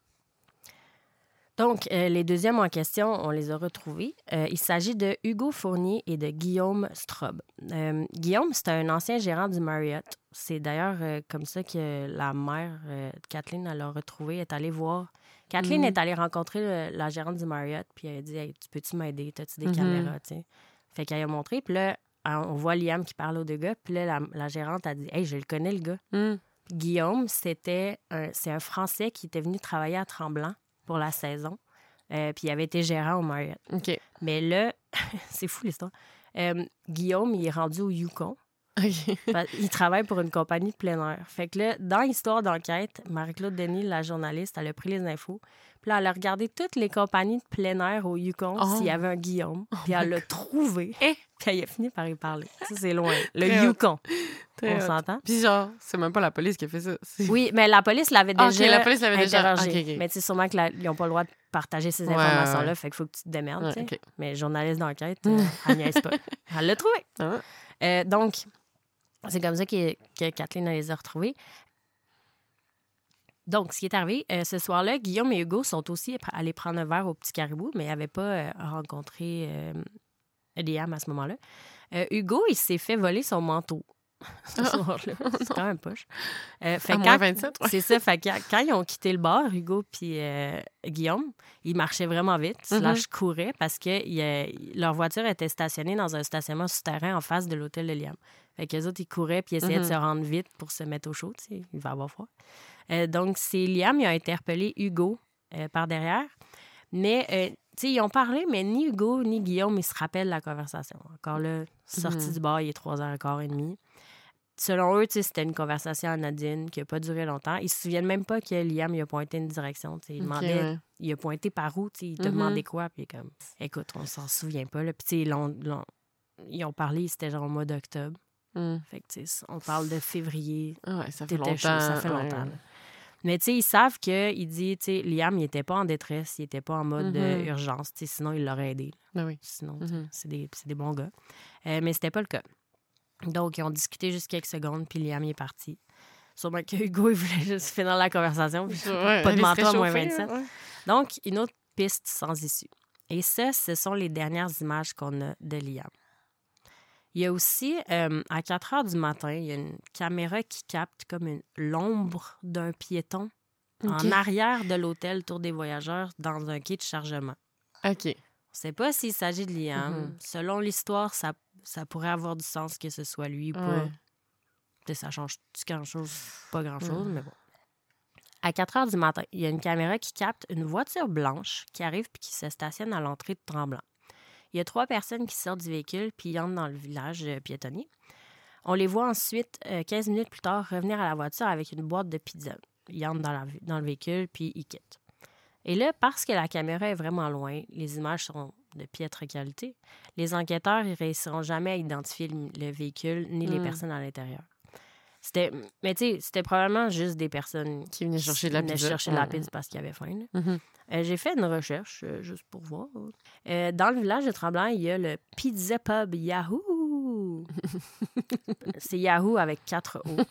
Donc, euh, les deuxièmes en question, on les a retrouvés. Euh, il s'agit de Hugo Fournier et de Guillaume Straub. Euh, Guillaume, c'est un ancien gérant du Marriott. C'est d'ailleurs euh, comme ça que la mère, euh, Kathleen, elle l'a retrouvé, est allée voir Kathleen Mhm. est allée rencontrer le- la gérante du Marriott, puis elle a dit hey, « Tu peux-tu m'aider? T'as-tu des Mhm. caméras? » tu sais. Fait qu'elle a montré, puis là, on voit Liam qui parle aux deux gars, puis là, la, la gérante a dit « Hey, je le connais, le gars. Mm. » Guillaume, c'était un, c'est un Français qui était venu travailler à Tremblant pour la saison, euh, puis il avait été gérant au Marriott. OK. Mais là, c'est fou l'histoire. Euh, Guillaume, il est rendu au Yukon. OK. Il travaille pour une compagnie de plein air. Fait que là, dans l'histoire d'enquête, Marie-Claude Denis, la journaliste, elle a pris les infos. Puis là, elle a regardé toutes les compagnies de plein air au Yukon Oh. s'il y avait un Guillaume. Puis elle l'a trouvé. Eh. Puis elle a fini par y parler. Ça, c'est loin. Le Très Yukon. Très On hot. s'entend? Puis genre, c'est même pas la police qui a fait ça. C'est... Oui, mais la police l'avait Ah, déjà OK, la police l'avait déjà- interrogé. OK, OK. Mais tu sais, sûrement qu'ils n'ont pas le droit de partager ces Ouais, informations-là. ouais. Fait qu'il faut que tu te démerdes. Ouais, tu sais. OK. Mais journaliste d'enquête, euh, elle niaise pas. Elle l'a trouvé. Ah. Euh, donc, c'est comme ça que, que Kathleen les a retrouvés. Donc, ce qui est arrivé, euh, ce soir-là, Guillaume et Hugo sont aussi allés prendre un verre au Petit Caribou, mais ils n'avaient pas euh, rencontré euh, Liam à ce moment-là. Euh, Hugo, il s'est fait voler son manteau ce soir-là. C'est quand même poche. Euh, fait À quand- moins vingt-sept, ouais. C'est ça. Fait que quand ils ont quitté le bar, Hugo puis euh, Guillaume, ils marchaient vraiment vite, slash couraient, parce que il, euh, leur voiture était stationnée dans un stationnement souterrain en face de l'hôtel de Liam. Fait qu'eux autres, ils couraient puis ils essayaient Mhm. de se rendre vite pour se mettre au chaud. Tu sais, il va avoir froid. Euh, donc, c'est Liam qui a interpellé Hugo euh, par derrière. Mais, euh, tu sais, ils ont parlé, mais ni Hugo ni Guillaume, ils se rappellent la conversation. Encore là, sorti Mhm. du bar, il est trois heures quinze et demi. Selon eux, tu sais, c'était une conversation anodine qui n'a pas duré longtemps. Ils se souviennent même pas que Liam il a pointé une direction. Tu sais, il OK, demandait, ouais. il a pointé par où, tu sais, il te Mhm. demandait quoi, puis comme, écoute, on s'en souvient pas. Là. Puis, tu sais, ils, l'ont- l'ont- ils ont parlé, c'était genre au mois d'octobre. Mm. Fait que, tu sais, on parle de février. Ah ouais, ça fait T'étais longtemps. chaud, ça fait longtemps. ouais. là. Mais tu sais, ils savent qu'il dit, tu sais, Liam, il était pas en détresse, il était pas en mode Mhm. d'urgence, tu sais, sinon il l'aurait aidé. Ben oui. Sinon, tu sais, Mhm. c'est des, c'est des bons gars. Euh, mais c'était pas le cas. Donc, ils ont discuté juste quelques secondes, puis Liam il est parti. Sûrement que Hugo, il voulait juste finir la conversation. puis Ouais, pas de aller se manteau à moins réchauffer, vingt-sept. ouais. Donc, une autre piste sans issue. Et ça, ce sont les dernières images qu'on a de Liam. Il y a aussi, euh, à quatre heures du matin, il y a une caméra qui capte comme une, l'ombre d'un piéton OK. en arrière de l'hôtel Tour des Voyageurs dans un quai de chargement. OK. On ne sait pas s'il s'agit de Liam. Mhm. Selon l'histoire, ça, ça pourrait avoir du sens que ce soit lui ou pas. Ouais. Peut-être ça change grand-chose, pas grand-chose, Mhm. mais bon. À quatre heures du matin, il y a une caméra qui capte une voiture blanche qui arrive puis qui se stationne à l'entrée de Tremblant. Il y a trois personnes qui sortent du véhicule puis ils entrent dans le village euh, piétonnier. On les voit ensuite, euh, quinze minutes plus tard, revenir à la voiture avec une boîte de pizza. Ils entrent dans, la, dans le véhicule puis ils quittent. Et là, parce que la caméra est vraiment loin, les images sont de piètre qualité, les enquêteurs ne réussiront jamais à identifier le, le véhicule ni les Mm. personnes à l'intérieur. C'était, mais tu sais, c'était probablement juste des personnes Qui venait chercher de la venaient pizza. chercher de la Ouais. pizza parce qu'ils avaient faim. là. Mhm. Euh, j'ai fait une recherche, euh, juste pour voir. Euh, dans le village de Tremblant, il y a le Pizza Pub Yahoo! C'est Yahoo avec quatre O.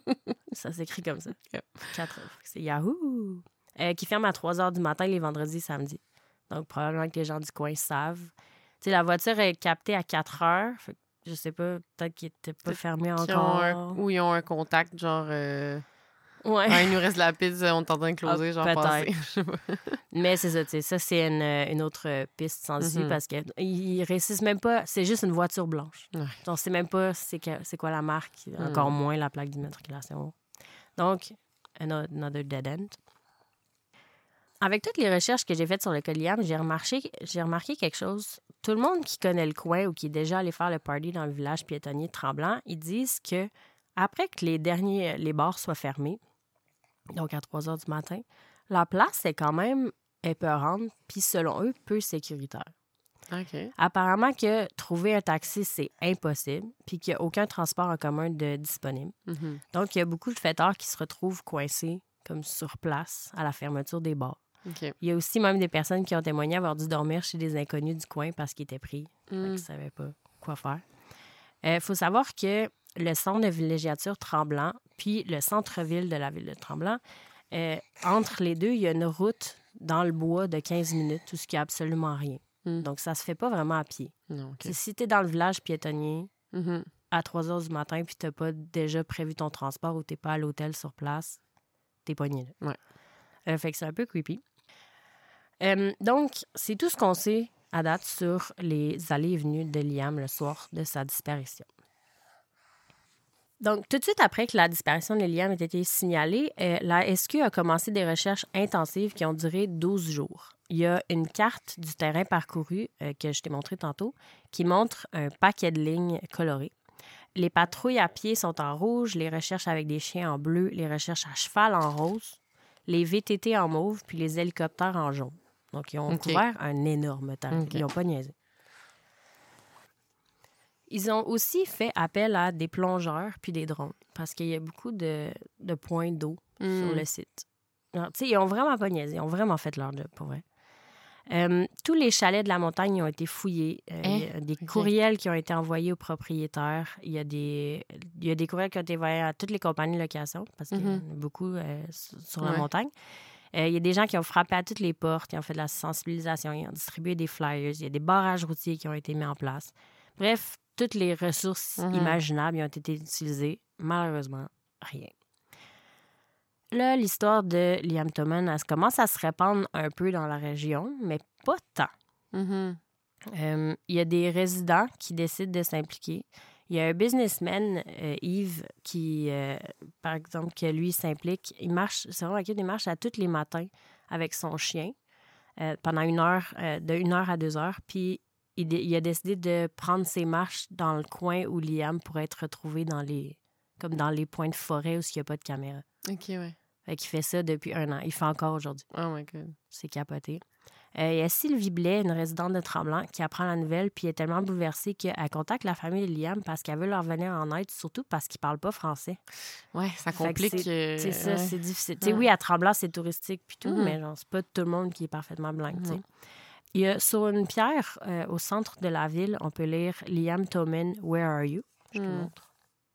Ça s'écrit comme ça. Yep. Quatre O. C'est Yahoo! Euh, qui ferme à trois heures du matin les vendredis et samedis. Donc, probablement que les gens du coin savent. Tu sais, la voiture est captée à quatre heures. Fait que je sais pas, peut-être qu'il n'était pas Peut-être fermé Qui ont encore. un- Ou ils ont un contact, genre... euh, Ouais. Ah, il nous reste de la pizza, on est en train de closer, Ah, genre peut-être. passer. Je sais pas. Mais c'est ça, tu sais, ça, c'est une, une autre piste sans issue Mhm. parce qu'ils réussissent même pas. C'est juste une voiture blanche. Ouais. On sait même pas c'est, que- c'est quoi la marque, encore Mhm. moins la plaque d'immatriculation. Donc, another another dead end. Avec toutes les recherches que j'ai faites sur le cas de Liam, j'ai remarqué, j'ai remarqué quelque chose. Tout le monde qui connaît le coin ou qui est déjà allé faire le party dans le village piétonnier de Tremblant, ils disent que après que les derniers les bars soient fermés, donc à trois heures du matin, la place est quand même épeurante, puis selon eux, peu sécuritaire. OK. Apparemment que trouver un taxi, c'est impossible, puis qu'il n'y a aucun transport en commun de disponible. Mhm. Donc, il y a beaucoup de fêteurs qui se retrouvent coincés, comme sur place, à la fermeture des bars. OK. Il y a aussi même des personnes qui ont témoigné avoir dû dormir chez des inconnus du coin parce qu'ils étaient pris. Fait qu'ils Mm. ne savaient pas quoi faire. Il faut savoir que le centre de villégiature Tremblant, puis le centre-ville de la ville de Tremblant, euh, entre les deux, il y a une route dans le bois de quinze minutes, tout ce qui a absolument rien. Mm. Donc, ça se fait pas vraiment à pied. Non, OK. T'sais, si tu es dans le village piétonnier Mhm. à trois heures du matin puis tu n'as pas déjà prévu ton transport ou tu n'es pas à l'hôtel sur place, tu es pogné là. Ouais. Euh, fait que c'est un peu creepy. Euh, donc, c'est tout ce qu'on sait à date sur les allées et venues de Liam le soir de sa disparition. Donc, tout de suite après que la disparition de Liam ait été signalée, euh, la S Q a commencé des recherches intensives qui ont duré douze jours. Il y a une carte du terrain parcouru euh, que je t'ai montré tantôt qui montre un paquet de lignes colorées. Les patrouilles à pied sont en rouge, les recherches avec des chiens en bleu, les recherches à cheval en rose, les V T T en mauve, puis les hélicoptères en jaune. Donc, ils ont OK. couvert un énorme terrain. OK. Ils n'ont pas niaisé. Ils ont aussi fait appel à des plongeurs puis des drones parce qu'il y a beaucoup de, de points d'eau Mm. sur le site. Alors, tu sais, ils ont vraiment pas niaisé. Ils ont vraiment fait leur job, pour vrai. Euh, tous les chalets de la montagne ont été fouillés. Euh, Hein? Il y a des OK. courriels qui ont été envoyés aux propriétaires. Il y a des, il y a des courriels qui ont été envoyés à toutes les compagnies de location parce qu'il y en a beaucoup euh, sur sur la Ouais. montagne. Euh, il y a des gens qui ont frappé à toutes les portes, qui ont fait de la sensibilisation, ils ont distribué des flyers. Il y a des barrages routiers qui ont été mis en place. Bref, toutes les ressources Mhm. imaginables ont été utilisées. Malheureusement, rien. Là, l'histoire de Liam Thoman, elle commence à se répandre un peu dans la région, mais pas tant. Mhm. Euh, Il y a des résidents qui décident de s'impliquer. Il y a un businessman, euh, Yves, qui, euh, par exemple, que lui s'implique. Il marche, c'est vraiment cute, il marche à tous les matins avec son chien euh, pendant une heure, euh, de une heure à deux heures. Puis il, dé- il a décidé de prendre ses marches dans le coin où Liam pourrait être retrouvé dans les, comme dans les points de forêt où il n'y a pas de caméra. OK, ouais. Fait qu'il fait ça depuis un an. Il fait encore aujourd'hui. Oh my God. C'est capoté. Euh, il y a Sylvie Blais, une résidente de Tremblant, qui apprend la nouvelle puis est tellement bouleversée qu'elle contacte la famille de Liam parce qu'elle veut leur venir en aide, surtout parce qu'ils parlent pas français. Ouais, ça Fait que complique. c'est- euh, C'est ça, ouais. c'est difficile. Tu sais, Ouais. oui, à Tremblant, c'est touristique puis tout, Mhm. mais genre, c'est pas tout le monde qui est parfaitement blanc, tu sais. Non. Il y a sur une pierre euh, au centre de la ville, on peut lire Liam Thoman, Where are you? Je te Mm. montre.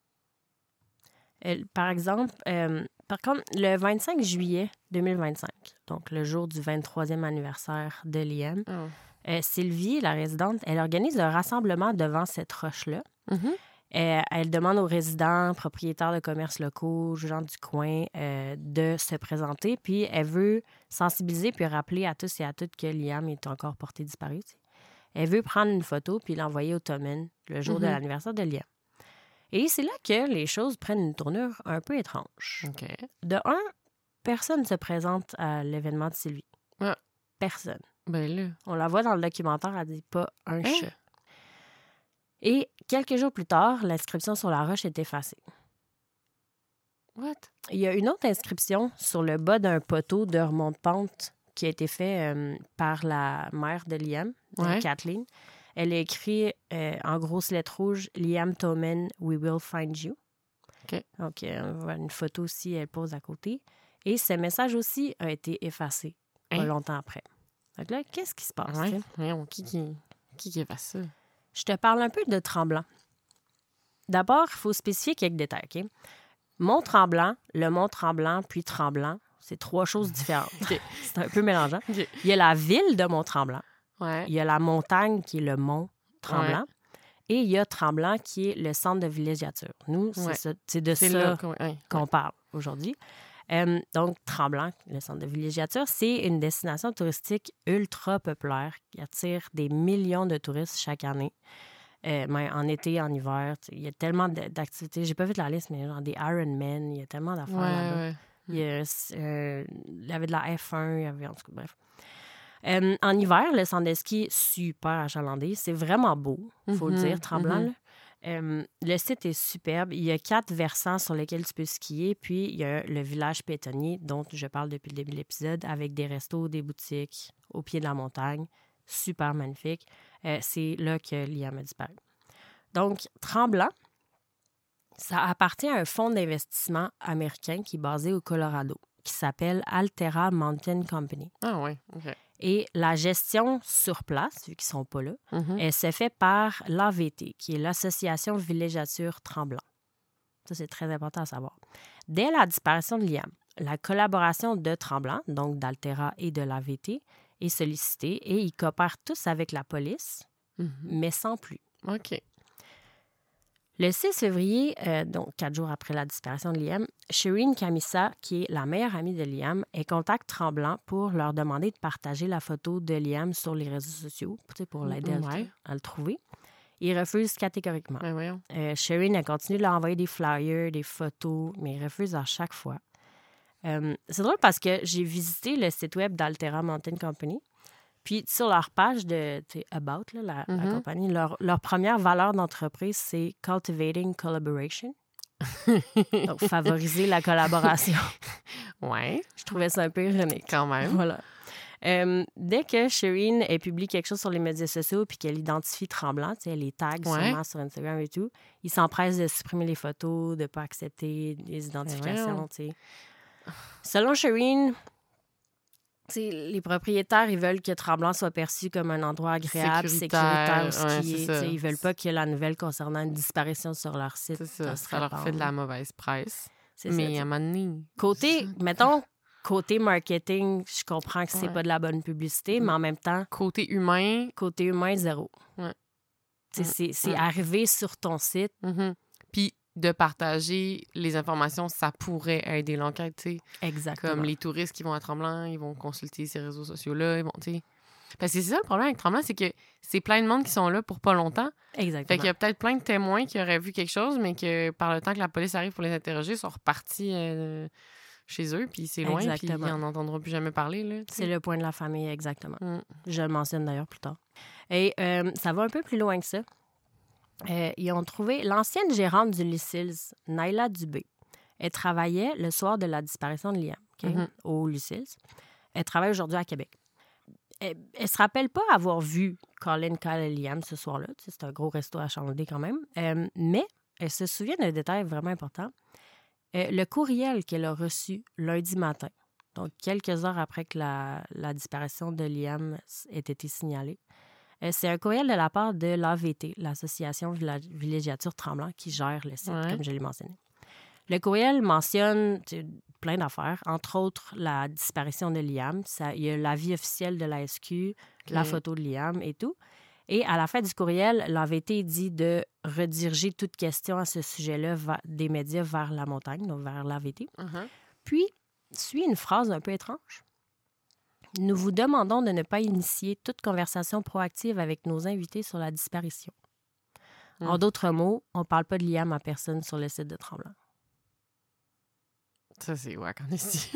Euh, par exemple, euh, par contre, le vingt-cinq juillet deux mille vingt-cinq, donc le jour du vingt-troisième anniversaire de Liam, Oh. euh, Sylvie, la résidente, elle organise un rassemblement devant cette roche-là. Mhm. Euh, elle demande aux résidents, propriétaires de commerces locaux, gens du coin, euh, de se présenter. Puis elle veut sensibiliser puis rappeler à tous et à toutes que Liam est encore porté disparu. tu sais. Elle veut prendre une photo puis l'envoyer au Thoman le jour de Mhm. l'anniversaire de Liam. Et c'est là que les choses prennent une tournure un peu étrange. OK. De un, personne ne se présente à l'événement de Sylvie. Ah. Personne. Ben là. On la voit dans le documentaire, elle dit pas un Hein? chat. Et quelques jours plus tard, l'inscription sur la roche est effacée. What? Il y a une autre inscription sur le bas d'un poteau de remonte-pente qui a été fait euh, par la mère de Liam, de Ouais. Kathleen. Elle a écrit euh, en grosses lettres rouges « Liam Thoman, we will find you ». OK. Donc, euh, on voit une photo aussi, elle pose à côté. Et ce message aussi a été effacé pas Hein? longtemps après. Donc là, qu'est-ce qui se passe? Ouais. tu sais? Voyons, qui qui, qui qui fait ça? Je te parle un peu de Tremblant. D'abord, il faut spécifier quelques détails. OK? Mont-Tremblant, le Mont-Tremblant, puis Tremblant, c'est trois choses différentes. OK. C'est un peu mélangeant. OK. Il y a la ville de Mont-Tremblant. Ouais. Il y a la montagne qui est le Mont Tremblant. Et il y a Tremblant qui est le centre de villégiature. Nous, c'est Ouais. ça- c'est de C'est ça là qu'on ouais. qu'on parle aujourd'hui. Euh, donc, Tremblant, le centre de villégiature, c'est une destination touristique ultra populaire qui attire des millions de touristes chaque année. Euh, mais en été, en hiver, tu sais, il y a tellement d- d'activités. J'ai pas fait la liste, mais genre des Ironman, il y a tellement d'affaires Ouais, là-bas. ouais. Il y, a, euh, il y avait de la F un, il y avait en tout cas, bref. Euh, en hiver, le centre de ski est super achalandé. C'est vraiment beau, il faut le Mhm, dire, Tremblant. mhm. là. Euh, le site est superbe. Il y a quatre versants sur lesquels tu peux skier. Puis, il y a le village piétonnier dont je parle depuis le début de l'épisode avec des restos, des boutiques au pied de la montagne. Super magnifique. Euh, c'est là que Liam a disparu. Donc, Tremblant, ça appartient à un fonds d'investissement américain qui est basé au Colorado, qui s'appelle Altera Mountain Company. Ah ouais, OK. Et la gestion sur place, vu qu'ils ne sont pas là, Mhm. elle se fait par l'A V T, qui est l'Association Villégiature Tremblant. Ça, c'est très important à savoir. Dès la disparition de Liam, la collaboration de Tremblant, donc d'Altera et de l'A V T, est sollicitée et ils coopèrent tous avec la police, Mhm. mais sans plus. OK. Le six février, euh, donc quatre jours après la disparition de Liam, Shireen Kamisa, qui est la meilleure amie de Liam, elle contacte Tremblant pour leur demander de partager la photo de Liam sur les réseaux sociaux, tu sais, pour l'aider Ouais. à, à le trouver. Il refuse catégoriquement. Ben voyons. Euh, Shireen a continué de leur envoyer des flyers, des photos, mais il refuse à chaque fois. Euh, c'est drôle parce que j'ai visité le site web d'Altera Mountain Company. Puis sur leur page de About, là, la, Mm-hmm. la compagnie, leur, leur première valeur d'entreprise, c'est Cultivating Collaboration. Donc, favoriser la collaboration. Ouais, Je trouvais ça un peu ironique. quand même. Voilà. Euh, dès que Shireen elle publie quelque chose sur les médias sociaux puis qu'elle identifie Tremblant, elle les tag Ouais. sûrement sur Instagram et tout, il s'empresse de supprimer les photos, de ne pas accepter les identifications. t'sais. Selon Shireen, t'sais, les propriétaires, ils veulent que Tremblant soit perçu comme un endroit agréable, sécuritaire, Sécuritaire, ouais, ce qui c'est est, ça. t'sais, ils veulent pas que la nouvelle concernant une disparition sur leur site C'est ça, se ça leur fait répande. de la mauvaise presse. C'est ça, Mais t'sais. à un moment donné... Côté, mettons, côté marketing, je comprends que c'est Ouais. pas de la bonne publicité, mais en même temps, Côté humain... côté humain, zéro. Ouais. T'sais, Mm. C'est, c'est Mm. arrivé sur ton site. Mhm. Puis de partager les informations, ça pourrait aider l'enquête, tu sais. Exactement. Comme les touristes qui vont à Tremblant, ils vont consulter ces réseaux sociaux-là, ils vont, tu sais... Parce que c'est ça le problème avec Tremblant, c'est que c'est plein de monde qui sont là pour pas longtemps. Fait Exactement. qu'il y a peut-être plein de témoins qui auraient vu quelque chose, mais que par le temps que la police arrive pour les interroger, ils sont repartis euh, chez eux, puis c'est loin, puis Exactement. ils n'en entendront plus jamais parler, là. tu sais. C'est le point de la famille, exactement. Mm. Je le mentionne d'ailleurs plus tard. Et euh, ça va un peu plus loin que ça. Euh, ils ont trouvé l'ancienne gérante du Lucille's, Naila Dubé. Elle travaillait le soir de la disparition de Liam, OK, Mhm. au Lucille's. Elle travaille aujourd'hui à Québec. Elle ne se rappelle pas avoir vu Colin, Kyle et Liam ce soir-là. Tu sais, c'est un gros resto à Chandler quand même. Euh, mais elle se souvient d'un détail vraiment important. Euh, le courriel qu'elle a reçu lundi matin, donc quelques heures après que la, la disparition de Liam ait été signalée, euh, c'est un courriel de la part de l'A V T, l'Association Villa- Villégiature Tremblant, qui gère le site, Ouais. comme je l'ai mentionné. Le courriel mentionne tu sais, plein d'affaires, entre autres la disparition de Liam. Ça, il y a l'avis officiel de la S Q, la Ok. photo de Liam et tout. Et à la fin du courriel, l'A V T dit de rediriger toute question à ce sujet-là va- des médias vers la montagne, donc vers l'A V T. Mhm. Puis, suit une phrase un peu étrange. Nous vous demandons de ne pas initier toute conversation proactive avec nos invités sur la disparition. Mm. En d'autres mots, on ne parle pas de Liam à personne sur le site de Tremblant. Ça, c'est wack en esti.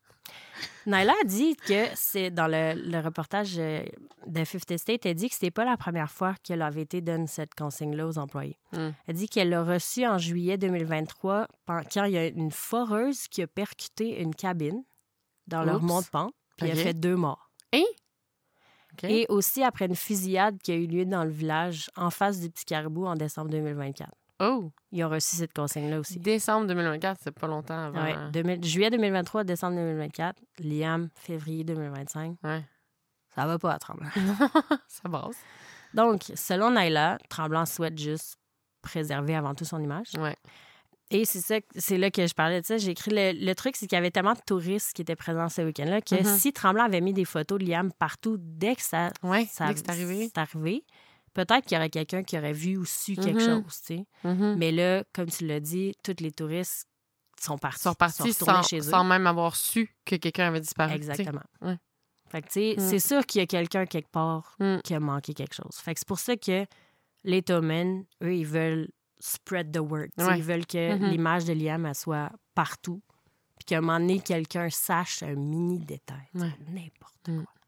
Naila a dit que c'est dans le, le reportage euh, de cinquante State, elle dit que c'était pas la première fois que l'A V T donne cette consigne-là aux employés. Mm. Elle dit qu'elle l'a reçue en juillet deux mille vingt-trois pen- quand il y a une foreuse qui a percuté une cabine dans leur Oups. monte-pente, puis Ok. elle a fait deux morts. Hein? OK. Et aussi après une fusillade qui a eu lieu dans le village en face du Petit Caribou en décembre deux mille vingt-quatre. Oh! Ils ont reçu cette consigne-là aussi. Décembre deux mille vingt-quatre, c'est pas longtemps avant. Ouais, deux mille juillet deux mille vingt-trois, décembre deux mille vingt-quatre, Liam, février deux mille vingt-cinq. Ouais. Ça va pas à Tremblant. Ça brasse. Donc, selon Naila, Tremblant souhaite juste préserver avant tout son image. Ouais. Et c'est ça, c'est là que je parlais de ça. J'ai écrit le, le truc, c'est qu'il y avait tellement de touristes qui étaient présents ce week-end-là que Mhm. si Tremblant avait mis des photos de Liam partout dès que ça, Ouais, ça dès que c'est arrivé. c'est arrivé, peut-être qu'il y aurait quelqu'un qui aurait vu ou su quelque Mhm. chose, tu sais. Mhm. Mais là, comme tu l'as dit, tous les touristes sont partis. Ils sont partis retournés sans, chez eux. sans même avoir su que quelqu'un avait disparu. Exactement. tu sais. Ouais. Fait que, tu sais, Mm. c'est sûr qu'il y a quelqu'un quelque part Mm. qui a manqué quelque chose. Fait que c'est pour ça que les Tomen, eux, ils veulent spread the word. Tu sais, Ouais. Ils veulent que Mhm. l'image de Liam, elle soit partout. Puis qu'à un moment donné, quelqu'un sache un mini détail. tu sais, Ouais. N'importe Mm. quoi.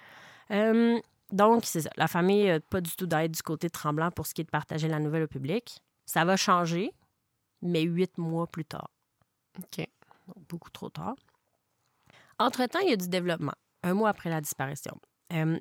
Euh, donc, c'est ça. La famille n'a pas du tout d'aide du côté de Tremblant pour ce qui est de partager la nouvelle au public. Ça va changer, mais huit mois plus tard. OK. Donc, beaucoup trop tard. Entre-temps, il y a du développement, un mois après la disparition. Euh,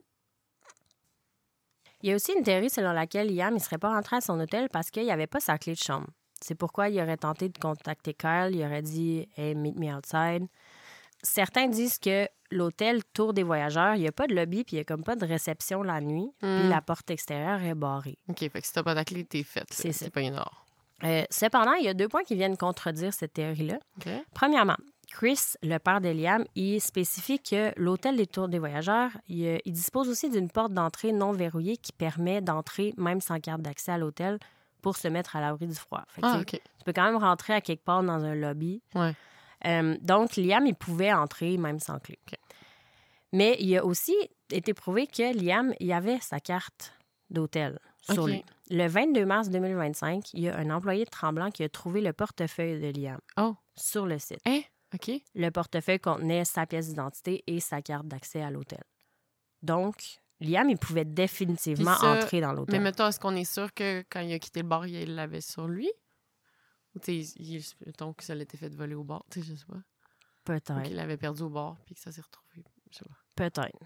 il y a aussi une théorie selon laquelle Liam ne serait pas rentré à son hôtel parce qu'il n'y avait pas sa clé de chambre. C'est pourquoi il aurait tenté de contacter Kyle. Il aurait dit « Hey, meet me outside ». Certains disent que l'hôtel Tour des Voyageurs, il n'y a pas de lobby puis il n'y a comme pas de réception la nuit. Mm. Puis la porte extérieure est barrée. OK, fait que si t'as pas ta clé, t'es faite. là. C'est ça. C'est pas énorme. Euh, cependant, il y a deux points qui viennent contredire cette théorie-là. OK. Premièrement, Chris, le père de Liam, il spécifie que l'hôtel des Tours des Voyageurs, il, euh, il dispose aussi d'une porte d'entrée non verrouillée qui permet d'entrer, même sans carte d'accès à l'hôtel, pour se mettre à l'abri du froid. Fait que, Ah, tu sais, OK. tu peux quand même rentrer à quelque part dans un lobby. Ouais. Euh, donc, Liam, il pouvait entrer même sans clé. OK. Mais il a aussi été prouvé que Liam, il avait sa carte d'hôtel sur OK. lui. Le vingt-deux mars deux mille vingt-cinq, il y a un employé de Tremblant qui a trouvé le portefeuille de Liam Oh. sur le site. Hein? OK. Le portefeuille contenait sa pièce d'identité et sa carte d'accès à l'hôtel. Donc, Liam, il pouvait définitivement Puis ça, entrer dans Mais l'hôtel. mettons, est-ce qu'on est sûr que quand il a quitté le bar, il l'avait sur lui? Ou tu sais, il- mettons que ça l'était fait voler au bar, tu sais, je sais pas. Ou Peut-être. qu'il l'avait perdu au bar puis que ça s'est retrouvé. Je sais pas. Peut-être.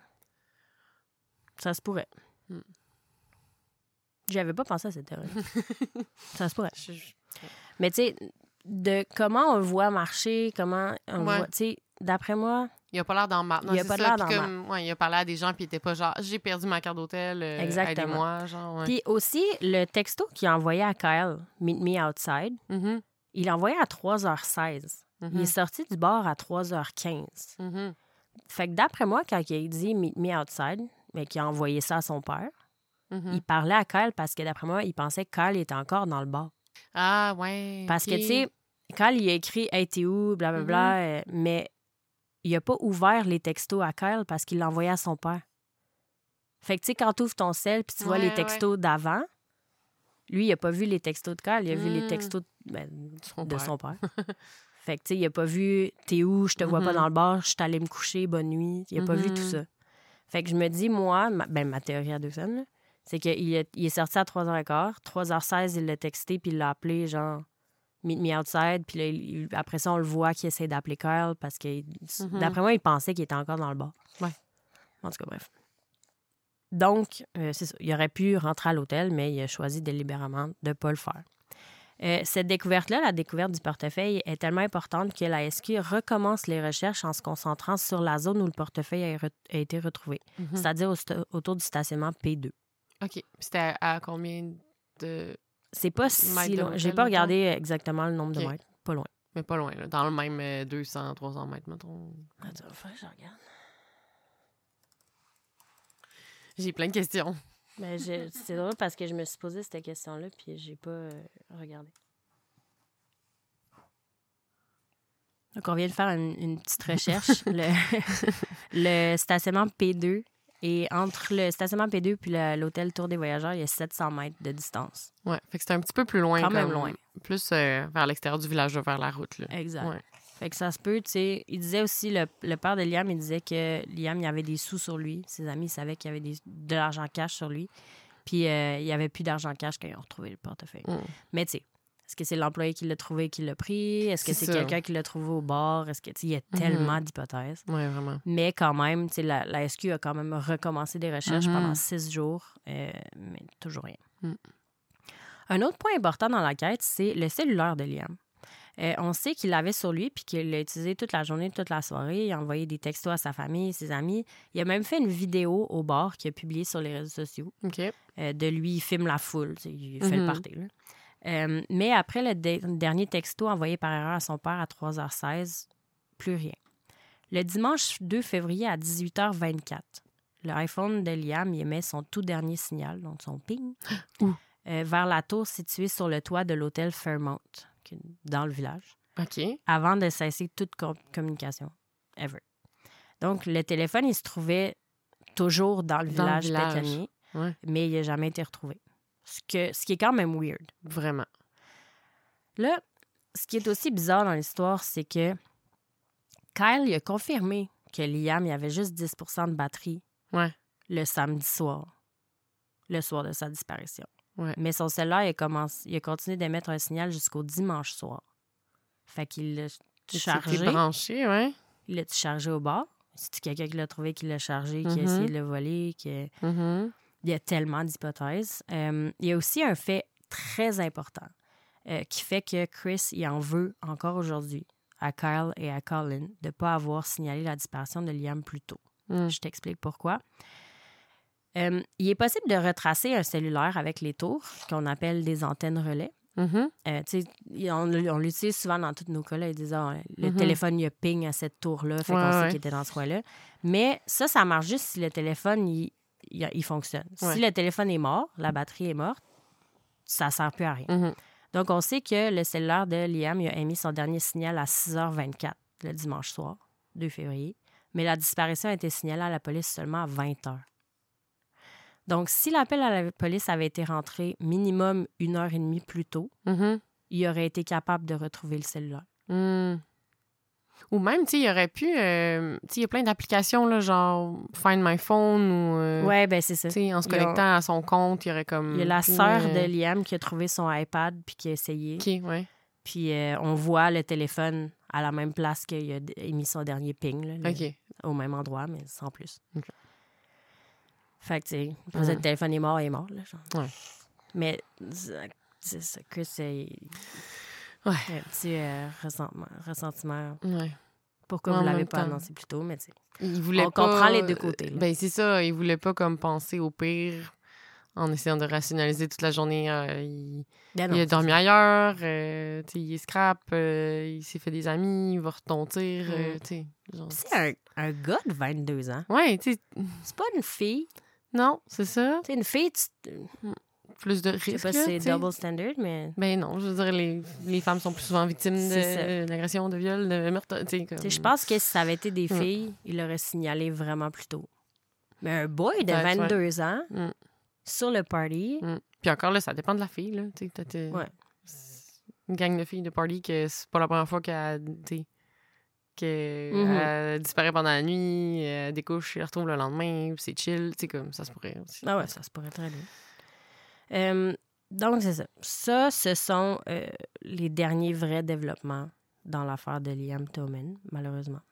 Ça se pourrait. Hmm. J'avais pas pensé à cette théorie. Ça se pourrait. Je- je- Mais tu sais, de comment on le voit marcher, comment on le Ouais. voit... Tu sais, d'après moi, Il a pas l'air d'en marre. Non, Il a c'est pas ça. l'air Puis d'en comme, ouais, il a parlé à des gens, puis il était pas genre, j'ai perdu ma carte d'hôtel, euh, Exactement. aidez-moi, genre, ouais. Puis aussi, le texto qu'il a envoyé à Kyle, « Meet me outside Mhm, », il l'a envoyé à trois heures seize. mhm, Il est sorti du bar à trois heures quinze. mhm. Fait que d'après moi, quand il a dit « Meet me outside », mais qu'il a envoyé ça à son père, Mhm. il parlait à Kyle parce que d'après moi, il pensait que Kyle était encore dans le bar. Ah, ouais. Parce ok. que, tu sais, Kyle, il a écrit « Hey, t'es où? » blablabla, euh, mais il a pas ouvert les textos à Kyle parce qu'il l'a envoyé à son père. Fait que, tu sais, quand tu ouvres ton sel puis tu vois Ouais, les textos d'avant, lui, il a pas vu les textos de Kyle, il a vu les Mm. textos de, ben, Son de père. son père. Fait que, tu sais, il a pas vu « T'es où? Je te vois pas Mhm. dans le bar, je suis allée me coucher, bonne nuit. » Il a pas vu Mhm. tout ça. Fait que je me dis, moi, ma, ben, ma théorie à deux scènes, là, c'est qu'il est, il est sorti à trois heures quinze. trois heures seize, il l'a texté, puis il l'a appelé, genre, meet me outside. Puis là, il- après ça, on le voit qu'il essaie d'appeler Kyle parce que, Mhm. d'après moi, il pensait qu'il était encore dans le bar. Ouais. En tout cas, bref. Donc, euh, c'est ça. Il aurait pu rentrer à l'hôtel, mais il a choisi délibérément de ne pas le faire. Euh, cette découverte-là, la découverte du portefeuille, est tellement importante que la S Q recommence les recherches en se concentrant sur la zone où le portefeuille a, re- a été retrouvé, Mhm. c'est-à-dire au sta- autour du stationnement P deux. OK. Puis c'était à, à combien de... C'est pas si Mètres de loin. l'hôtel, J'ai pas mettons? regardé exactement le nombre OK. de mètres. Pas loin. Mais pas loin, là. Dans le même euh, deux cents, trois cents mètres, mettons. Attends, faut que je regarde. J'ai plein de questions. Mais j'ai- c'est drôle parce que je me suis posé cette question-là puis j'ai pas euh, regardé. Donc, on vient de faire une, une petite recherche. le, le stationnement P deux, et entre le stationnement P deux puis le- l'hôtel Tour des Voyageurs, il y a sept cents mètres de distance. Ouais. Fait que c'était un petit peu plus loin. Quand même comme- loin. Plus euh, vers l'extérieur du village, vers la route, là. Exact. Ouais. Fait que ça se peut, tu sais. Il disait aussi, le, le père de Liam, il disait que Liam, il y avait des sous sur lui. Ses amis savaient qu'il y avait des, de l'argent cash sur lui. Puis euh, il n'y avait plus d'argent cash quand ils ont retrouvé le portefeuille. Mm. Mais tu sais, est-ce que c'est l'employé qui l'a trouvé qui l'a pris? Est-ce que C'est c'est ça. quelqu'un qui l'a trouvé au bar? Est-ce que, tu sais, il y a Mhm. tellement d'hypothèses. Ouais, vraiment. Mais quand même, tu sais, la, la S Q a quand même recommencé des recherches Mhm. pendant six jours, euh, mais toujours rien. Mm. Un autre point important dans l'enquête, c'est le cellulaire de Liam. Euh, on sait qu'il l'avait sur lui puis qu'il l'a utilisé toute la journée, toute la soirée. Il a envoyé des textos à sa famille, ses amis. Il a même fait une vidéo au bar qu'il a publiée sur les réseaux sociaux. OK. Euh, de lui, il filme la foule. Tu sais, il fait le Mhm. party. Là. Euh, mais après le dé- dernier texto envoyé par erreur à son père à trois heures seize, plus rien. Le dimanche deux février à dix-huit heures vingt-quatre, le iPhone de Liam il émet son tout dernier signal, donc son ping, Où? euh, vers la tour située sur le toit de l'hôtel Fairmount, qui est dans le village, OK. avant de cesser toute com- communication. Ever. Donc, le téléphone, il se trouvait toujours dans le Dans le village, village. pétonnier, Ouais. mais il n'a jamais été retrouvé. Ce, que, ce qui est quand même weird. Vraiment. Là, ce qui est aussi bizarre dans l'histoire, c'est que Kyle il a confirmé que Liam il avait juste dix pour cent de batterie Ouais. le samedi soir, le soir de sa disparition. Ouais. Mais son cellulaire, il a, commencé, il a continué d'émettre un signal jusqu'au dimanche soir. Fait qu'il l'a chargé. C'était branché, ouais. Il l'a chargé au bar. C'est-tu quelqu'un qui l'a trouvé, qui l'a chargé, qui a Mhm. essayé de le voler? Qui a... Mhm. Il y a tellement d'hypothèses. Euh, il y a aussi un fait très important euh, qui fait que Chris il en veut encore aujourd'hui à Kyle et à Colin de ne pas avoir signalé la disparition de Liam plus tôt. Mm. Je t'explique pourquoi. Euh, il est possible de retracer un cellulaire avec les tours, qu'on appelle des antennes relais. Mhm. Euh, tu sais, on, on l'utilise souvent dans tous nos cas. Là, ils disent ah, le Mhm. téléphone, il a ping à cette tour-là, fait Ouais, qu'on sait ouais. qu'il était dans ce coin-là. Mais ça, ça marche juste si le téléphone, il, il, il fonctionne. Ouais. Si le téléphone est mort, la batterie est morte, ça sert plus à rien. Mm-hmm. Donc, on sait que le cellulaire de Liam il a émis son dernier signal à six heures vingt-quatre le dimanche soir, deux février, mais la disparition a été signalée à la police seulement à vingt heures. Donc, si l'appel à la police avait été rentré minimum une heure et demie plus tôt, Mm-hmm. il aurait été capable de retrouver le cellulaire. Mm. Ou même, tu sais, il y aurait pu... Euh, tu sais, il y a plein d'applications, là, genre Find My Phone ou... Euh, Oui, ben c'est ça. Tu sais, en se Il y a- connectant à son compte, il y aurait comme... Il y a la pu, sœur euh, de Liam qui a trouvé son iPad puis qui a essayé. OK, ouais. Puis euh, on voit le téléphone à la même place qu'il a d- émis son dernier ping, là, le- OK. au même endroit, mais sans plus. OK. Fait que, tu sais, quand Mm. le téléphone est mort, il est mort. Là, genre. Ouais. Mais c'est c'est ça, Chris, c'est Ouais. il y a un petit euh, ressentiment, ressentiment. Ouais. Pourquoi En vous l'avez même pas temps. annoncé plus tôt, mais tu sais. Il voulait On pas... comprend les deux côtés, là. Ben, c'est ça. Il voulait pas comme penser au pire en essayant de rationaliser toute la journée. Euh, il... Ben non, il a c'est dormi ça. ailleurs. Euh, tu sais, il est scrap. euh, il s'est fait des amis. Il va retontir. Mm. euh, tu sais, genre... Puis c'est un, un gars de vingt-deux ans. Ouais, tu sais... C'est pas une fille. Non, c'est ça. Tu sais, une fille, tu... Plus de je sais risques, pas si là, c'est tu sais. double standard, mais... Ben non, je veux dire, les, les femmes sont plus souvent victimes de- C'est ça. euh, d'agressions, de viols, de meurtres. Tu sais, comme... Tu sais, je pense que si ça avait été des Mm. filles, il l'aurait signalé vraiment plus tôt. Mais un boy de Peut-être, ouais. vingt-deux ans, Mm. sur le party, Mm. Puis encore là, ça dépend de la fille, là. Tu sais, peut-être, euh, Ouais. une gang de filles de party que c'est pas la première fois qu'elle, tu sais, qu'elle Mhm. elle disparaît pendant la nuit, elle découche, elle retrouve le lendemain, puis c'est chill. Tu sais, comme ça se pourrait aussi. ah ouais, ça se pourrait très bien. Euh, donc, c'est ça. Ça, ce sont euh, les derniers vrais développements dans l'affaire de Liam Thoman, malheureusement.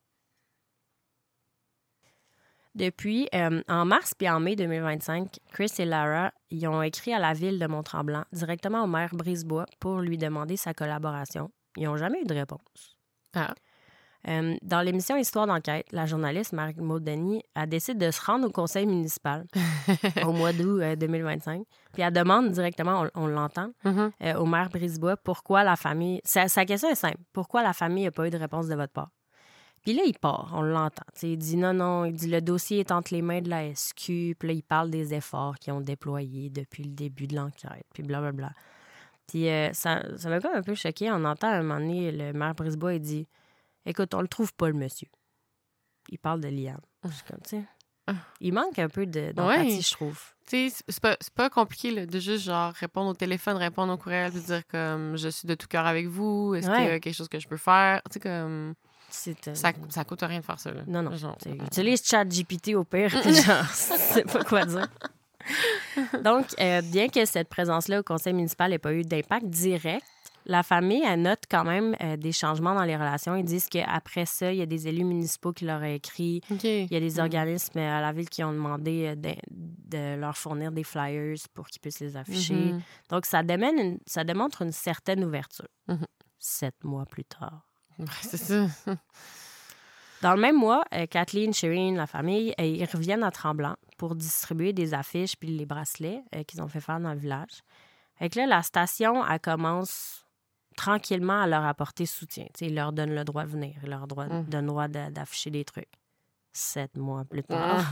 Depuis, euh, en mars puis en mai deux mille vingt-cinq, Chris et Lara ils ont écrit à la ville de Mont-Tremblant, directement au maire Brisebois, pour lui demander sa collaboration. Ils n'ont jamais eu de réponse. Ah. Euh, dans l'émission Histoire d'enquête, la journaliste Marie-Maud Denis a décidé de se rendre au conseil municipal au mois d'août euh, deux mille vingt-cinq. Puis elle demande directement, on, on l'entend, Mhm. euh, au maire Brisebois, pourquoi la famille... Sa, sa question est simple. Pourquoi la famille n'a pas eu de réponse de votre part? Puis là, il part, on l'entend. T'sais, il dit non, non, il dit le dossier est entre les mains de la S Q. Puis là, il parle des efforts qu'ils ont déployés depuis le début de l'enquête. Puis blablabla. Puis euh, ça, ça m'a quand même un peu choqué. On entend à un moment donné, le maire Brisebois, il dit écoute, on le trouve pas, le monsieur. Il parle de Liam. Je suis comme, tu sais, il manque un peu de, d'empathie, Ouais. je trouve. Tu sais, c'est- c'est pas, c'est pas compliqué là, de juste genre répondre au téléphone, répondre au courriel, puis dire comme je suis de tout cœur avec vous, est-ce Ouais. qu'il y a quelque chose que je peux faire? Tu sais, comme C'est, euh, ça, ça coûte rien de faire ça. Là. Non, non. Genre, t'sais, utilise ChatGPT au pire. puis genre, je sais pas quoi dire. Donc, euh, bien que cette présence-là au conseil municipal n'ait pas eu d'impact direct, la famille, elle note quand même euh, des changements dans les relations. Ils disent qu'après ça, il y a des élus municipaux qui leur ont écrit. OK. Il y a des Mm. organismes à la ville qui ont demandé euh, de, de leur fournir des flyers pour qu'ils puissent les afficher. Mhm. Donc, ça, démène une- ça démontre une certaine ouverture. Mhm. Sept mois plus tard. Ouais, c'est ça. Dans le même mois, euh, Kathleen, Shireen, la famille, euh, ils reviennent à Tremblant pour distribuer des affiches puis les bracelets euh, qu'ils ont fait faire dans le village. Fait que là, la station, elle commence tranquillement à leur apporter soutien. T'sais, ils leur donnent le droit de venir, ils leur droit, Mm. donnent le droit de- d'afficher des trucs. Sept mois plus tard.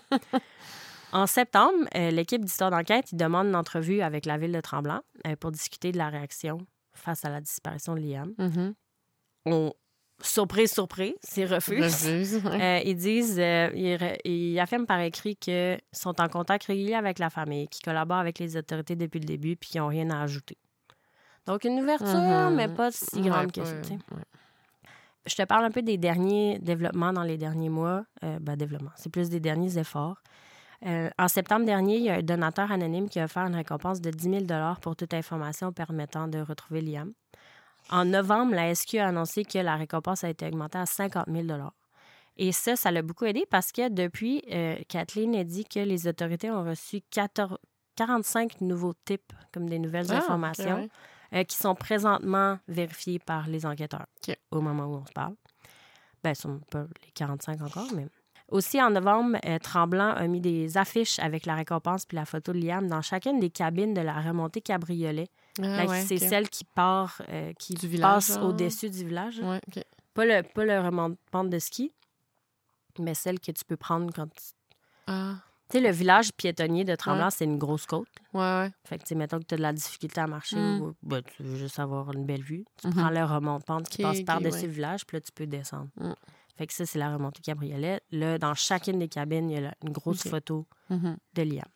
En septembre, euh, l'équipe d'Histoire d'enquête ils demande une entrevue avec la ville de Tremblant euh, pour discuter de la réaction face à la disparition de Liam. Mhm. On... Surprise, surprise, ils refusent. Refuse, ouais. Euh, ils disent, euh, ils, re- ils affirment par écrit qu'ils sont en contact régulier avec la famille, qu'ils collaborent avec les autorités depuis le début puis qu'ils n'ont rien à ajouter. Donc, une ouverture, Mhm. mais pas si grande Ouais, que ça. ouais, tu sais. ouais. Je te parle un peu des derniers développements dans les derniers mois. Euh, ben, développement, c'est plus des derniers efforts. Euh, en septembre dernier, il y a un donateur anonyme qui a offert une récompense de dix mille dollars pour toute information permettant de retrouver Liam. En novembre, la S Q a annoncé que la récompense a été augmentée à cinquante mille dollars. Et ça, ça l'a beaucoup aidé parce que depuis, euh, Kathleen a dit que les autorités ont reçu quatorze quarante-cinq nouveaux tips, comme des nouvelles Ah, informations, ok, euh, qui sont présentement vérifiés par les enquêteurs Ok. au moment où on se parle. Bien, ce sont pas les quarante-cinq encore, mais... Aussi, en novembre, euh, Tremblant a mis des affiches avec la récompense puis la photo de Liam dans chacune des cabines de la remontée cabriolet. Ah, Là, ouais, c'est ok. celle qui part, euh, qui Du village, passe genre. au-dessus du village. Ouais, ok. Pas le, pas le remonte-pente de ski, mais celle que tu peux prendre quand tu... Ah, Tu sais, le village piétonnier de Tremblant, Ouais. c'est une grosse côte. Ouais, ouais. Fait que, tu sais, mettons que tu as de la difficulté à marcher Mm. ou ben, tu veux juste avoir une belle vue. Tu Mhm. prends le remonte-pente qui Ok, passe ok, par-dessus ouais. le village, puis là, tu peux descendre. Mm. Fait que ça, c'est la remontée cabriolet. Là, dans chacune des cabines, il y a la- une grosse Ok. photo Mhm. de Liam.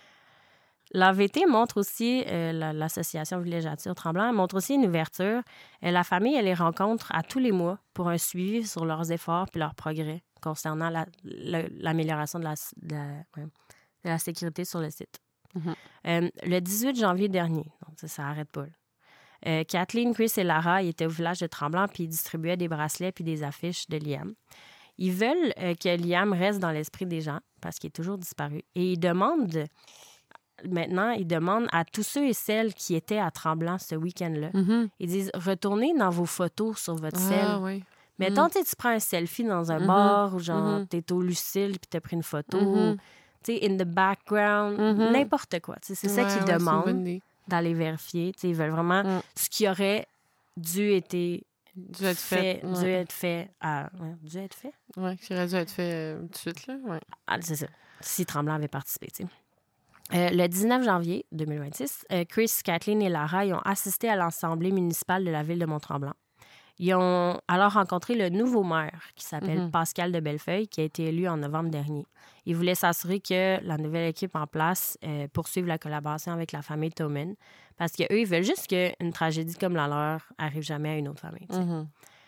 L'A V T montre aussi, euh, la- l'association Villégiature Tremblant, elle montre aussi une ouverture. Euh, la famille, elle les rencontre à tous les mois pour un suivi sur leurs efforts puis leurs progrès concernant la- le- l'amélioration de la, de, la, ouais, de la sécurité sur le site. Mhm. Euh, le dix-huit janvier dernier, donc ça, ça n'arrête pas. là. Euh, Kathleen, Chris et Lara ils étaient au village de Tremblant puis ils distribuaient des bracelets puis des affiches de Liam. Ils veulent euh, que Liam reste dans l'esprit des gens parce qu'il est toujours disparu. Et ils demandent, maintenant, ils demandent à tous ceux et celles qui étaient à Tremblant ce week-end-là, Mhm. ils disent, retournez dans vos photos sur votre Ah, cell. oui. Mettons, Mm. tu sais, tu prends un selfie dans un Mhm. bar ou genre, Mhm. t'es au Lucille puis t'as pris une photo. Mhm. Tu sais, in the background, Mhm. n'importe quoi. Tu sais, c'est ça Ouais, qu'ils ouais, c'est une demandent bonne idée. d'aller vérifier. Tu sais, ils veulent vraiment Mm. ce qui aurait dû être Dû être fait. fait, dû Ouais. être fait, à, ouais, dû être fait. Ouais, qui aurait dû être fait euh, tout de suite, là. Ouais. Ah, c'est ça. Si Tremblant avait participé, tu sais. Euh, le dix-neuf janvier deux mille vingt-six, euh, Chris, Kathleen et Lara ils ont assisté à l'Assemblée municipale de la ville de Mont-Tremblant. Ils ont alors rencontré le nouveau maire qui s'appelle Mhm. Pascal de Bellefeuille, qui a été élu en novembre dernier. Ils voulaient s'assurer que la nouvelle équipe en place euh, poursuive la collaboration avec la famille Toman, parce qu'eux, ils veulent juste qu'une tragédie comme la leur arrive jamais à une autre famille. tu sais. Mhm.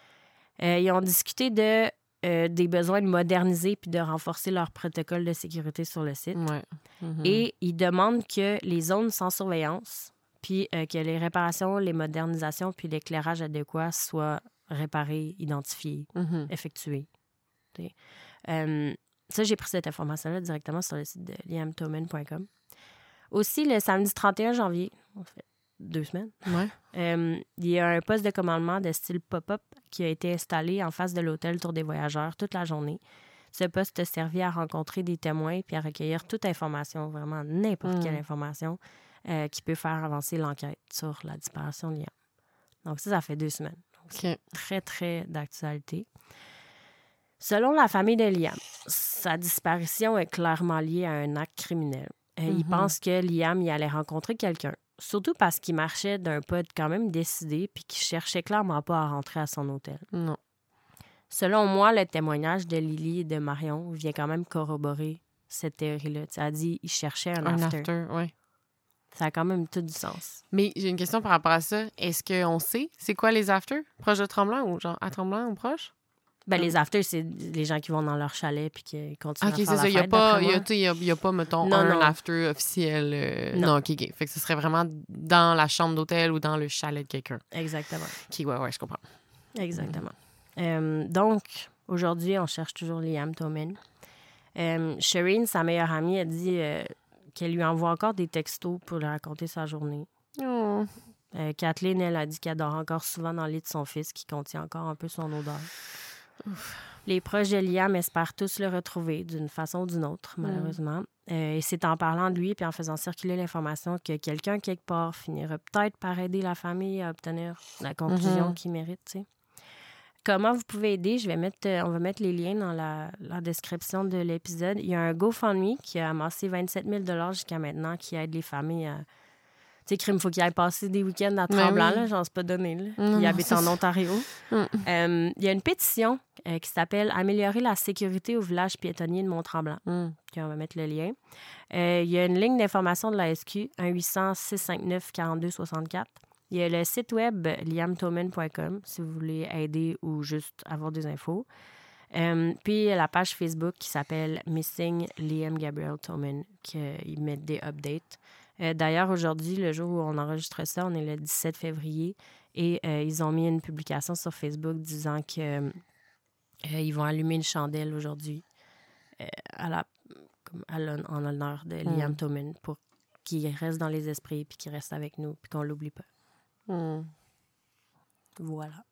Euh, ils ont discuté de, euh, des besoins de moderniser puis de renforcer leur protocole de sécurité sur le site. Ouais. Mhm. Et ils demandent que les zones sans surveillance, puis euh, que les réparations, les modernisations, puis l'éclairage adéquat soient réparés, identifiés, Mhm. effectués. Tu sais. Euh, ça, j'ai pris cette information-là directement sur le site de liam toman point com. Aussi, le samedi trente et un janvier, en fait, deux semaines, Ouais. euh, il y a un poste de commandement de style pop-up qui a été installé en face de l'hôtel Tour des Voyageurs toute la journée. Ce poste a servi à rencontrer des témoins puis à recueillir toute information, vraiment n'importe Mm. quelle information euh, qui peut faire avancer l'enquête sur la disparition de Liam. Donc ça, ça fait deux semaines. Donc, c'est OK. très, très d'actualité. Selon la famille de Liam, sa disparition est clairement liée à un acte criminel. Euh, Ils Mhm. pensent que Liam y allait rencontrer quelqu'un, surtout parce qu'il marchait d'un pas quand même décidé puis qu'il cherchait clairement pas à rentrer à son hôtel. Non. Selon moi, le témoignage de Lily et de Marion vient quand même corroborer cette théorie-là. Tu as dit qu'il cherchait un, Un after. after, ouais. Ça a quand même tout du sens. Mais j'ai une question par rapport à ça. Est-ce qu'on sait c'est quoi les afters? Proche de Tremblant ou genre à Tremblant ou proche? Ben, les afters, c'est les gens qui vont dans leur chalet puis qui continuent OK, à c'est faire ça. la Il n'y a fête, pas, d'après il y a, moi. tu sais, il y a, il y a pas, mettons, Non, un non. after officiel. euh, Non. Non, OK, OK. Fait que ce serait vraiment dans la chambre d'hôtel ou dans le chalet de quelqu'un. Exactement. OK, ouais, ouais, je comprends. Exactement. Euh, donc, aujourd'hui, on cherche toujours Liam Toman. Euh, Shireen, sa meilleure amie, a dit euh, qu'elle lui envoie encore des textos pour lui raconter sa journée. Oh. Euh, Kathleen, elle a dit qu'elle dort encore souvent dans le lit de son fils qui contient encore un peu son odeur. Les proches de Liam espèrent tous le retrouver d'une façon ou d'une autre, malheureusement. Euh, et c'est en parlant de lui puis en faisant circuler l'information que quelqu'un, quelque part, finira peut-être par aider la famille à obtenir la conclusion Mhm. qu'il mérite, tu sais. Comment vous pouvez aider? Je vais mettre, euh, on va mettre les liens dans la, la description de l'épisode. Il y a un GoFundMe qui a amassé vingt-sept mille jusqu'à maintenant qui aide les familles à... Tu sais, crime, il faut qu'ils aillent passer des week-ends à Mais Tremblant, oui. là, j'en sais pas donné, là. Non, Ils non, habitent c'est en ça. Ontario. Mm. Euh, il y a une pétition euh, qui s'appelle « Améliorer la sécurité au village piétonnier de Mont-Tremblant Mm. ». On va mettre le lien. Euh, il y a une ligne d'information de la S Q, un huit cents, six cent cinquante-neuf, quarante-deux soixante-quatre. Il y a le site web liam toman point com si vous voulez aider ou juste avoir des infos. Euh, puis il y a la page Facebook qui s'appelle Missing Liam Gabriel Toman, qu'ils mettent des updates. Euh, d'ailleurs, aujourd'hui, le jour où on enregistre ça, on est le dix-sept février, et euh, ils ont mis une publication sur Facebook disant que euh, ils vont allumer une chandelle aujourd'hui euh, à la, comme à l'hon- en l'honneur de Liam Mm. Toman pour qu'il reste dans les esprits puis qu'il reste avec nous puis qu'on l'oublie pas. Mm. Voilà.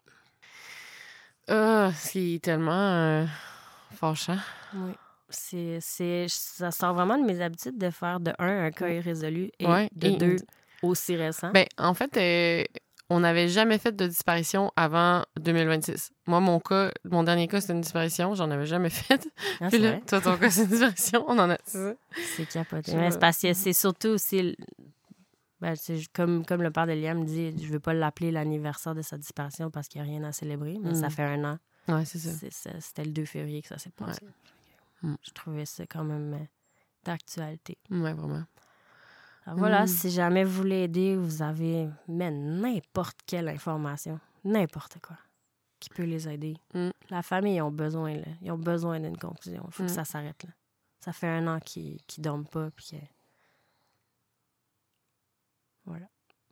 Ah, c'est tellement euh, fâchant. Oui. C'est, c'est, ça sort vraiment de mes habitudes de faire de un, un cas irrésolu et Ouais, de et- deux, aussi récent. Ben, en fait, euh, on n'avait jamais fait de disparition avant deux mille vingt-six. Moi, mon cas, mon dernier cas, c'était une disparition. J'en avais jamais fait. Ah, Puis c'est là, vrai? toi, ton cas, c'est une disparition. On en a... C'est ça. C'est capoté. Je- Mais c'est parce que c'est surtout aussi... le- Ben, c'est comme, comme le père de Liam dit, je veux pas l'appeler l'anniversaire de sa disparition parce qu'il n'y a rien à célébrer, mais Mm. ça fait un an. Ouais, c'est ça. C'est ça. C'était le deux février que ça s'est passé. Mm. Je trouvais ça quand même euh, d'actualité. Ouais, vraiment. Alors voilà, Mm. si jamais vous voulez aider, vous avez même n'importe quelle information, n'importe quoi, qui peut les aider. Mm. La famille, ils ont besoin, là. Ils ont besoin d'une conclusion. Il faut Mm. que ça s'arrête, là. Ça fait un an qu'ils ne dorment pas, puis que... Voilà.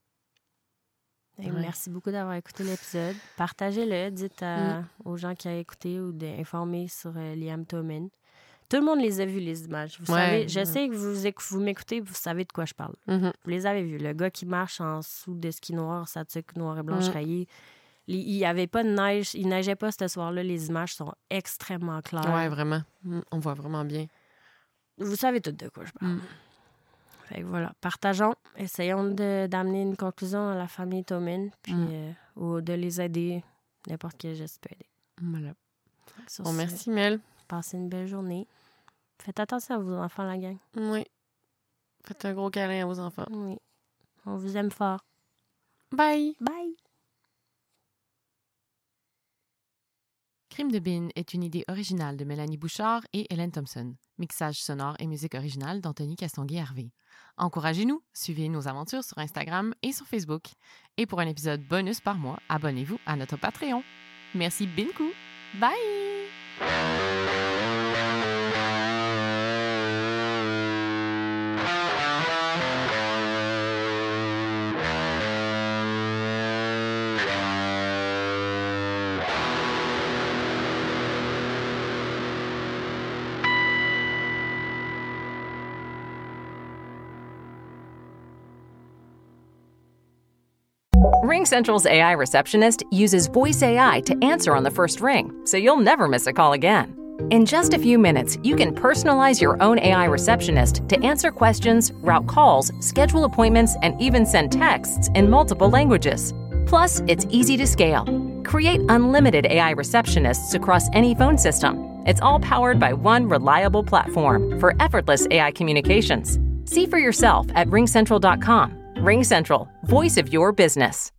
Et Ouais. Merci beaucoup d'avoir écouté l'épisode. Partagez-le, dites à- Mm. aux gens qui ont écouté ou d'informer sur euh, Liam Thoman. Tout le monde les a vus, les images. Vous Ouais, savez, je ouais. sais que vous, éc- vous m'écoutez, vous savez de quoi je parle. Mhm. Vous les avez vus. Le gars qui marche en dessous de ski noir, sa tuque noir et blanche Mm. rayée. Les- Il n'y avait pas de neige. Il neigeait pas ce soir-là. Les images sont extrêmement claires. Ouais, vraiment. Mm. On voit vraiment bien. Vous savez tout de quoi je parle. Mm. Fait que voilà. Partageons. Essayons de- d'amener une conclusion à la famille Thoman. Puis Mm. euh, ou de les aider. N'importe quel geste peut aider. Voilà. Sur Bon, ce, merci, Mel. Passez une belle journée. Faites attention à vos enfants, la gang. Oui. Faites un gros câlin à vos enfants. Oui. On vous aime fort. Bye! Bye! Crime de Bin est une idée originale de Mélanie Bouchard et Hélène Thompson. Mixage sonore et musique originale d'Anthony Castonguay-Hervé. Encouragez-nous, suivez nos aventures sur Instagram et sur Facebook. Et pour un épisode bonus par mois, abonnez-vous à notre Patreon. Merci Binku! Bye! RingCentral's A I receptionist uses voice A I to answer on the first ring, so you'll never miss a call again. In just a few minutes, you can personalize your own A I receptionist to answer questions, route calls, schedule appointments, and even send texts in multiple languages. Plus, it's easy to scale. Create unlimited A I receptionists across any phone system. It's all powered by one reliable platform for effortless A I communications. See for yourself at ring central dot com. RingCentral, voice of your business.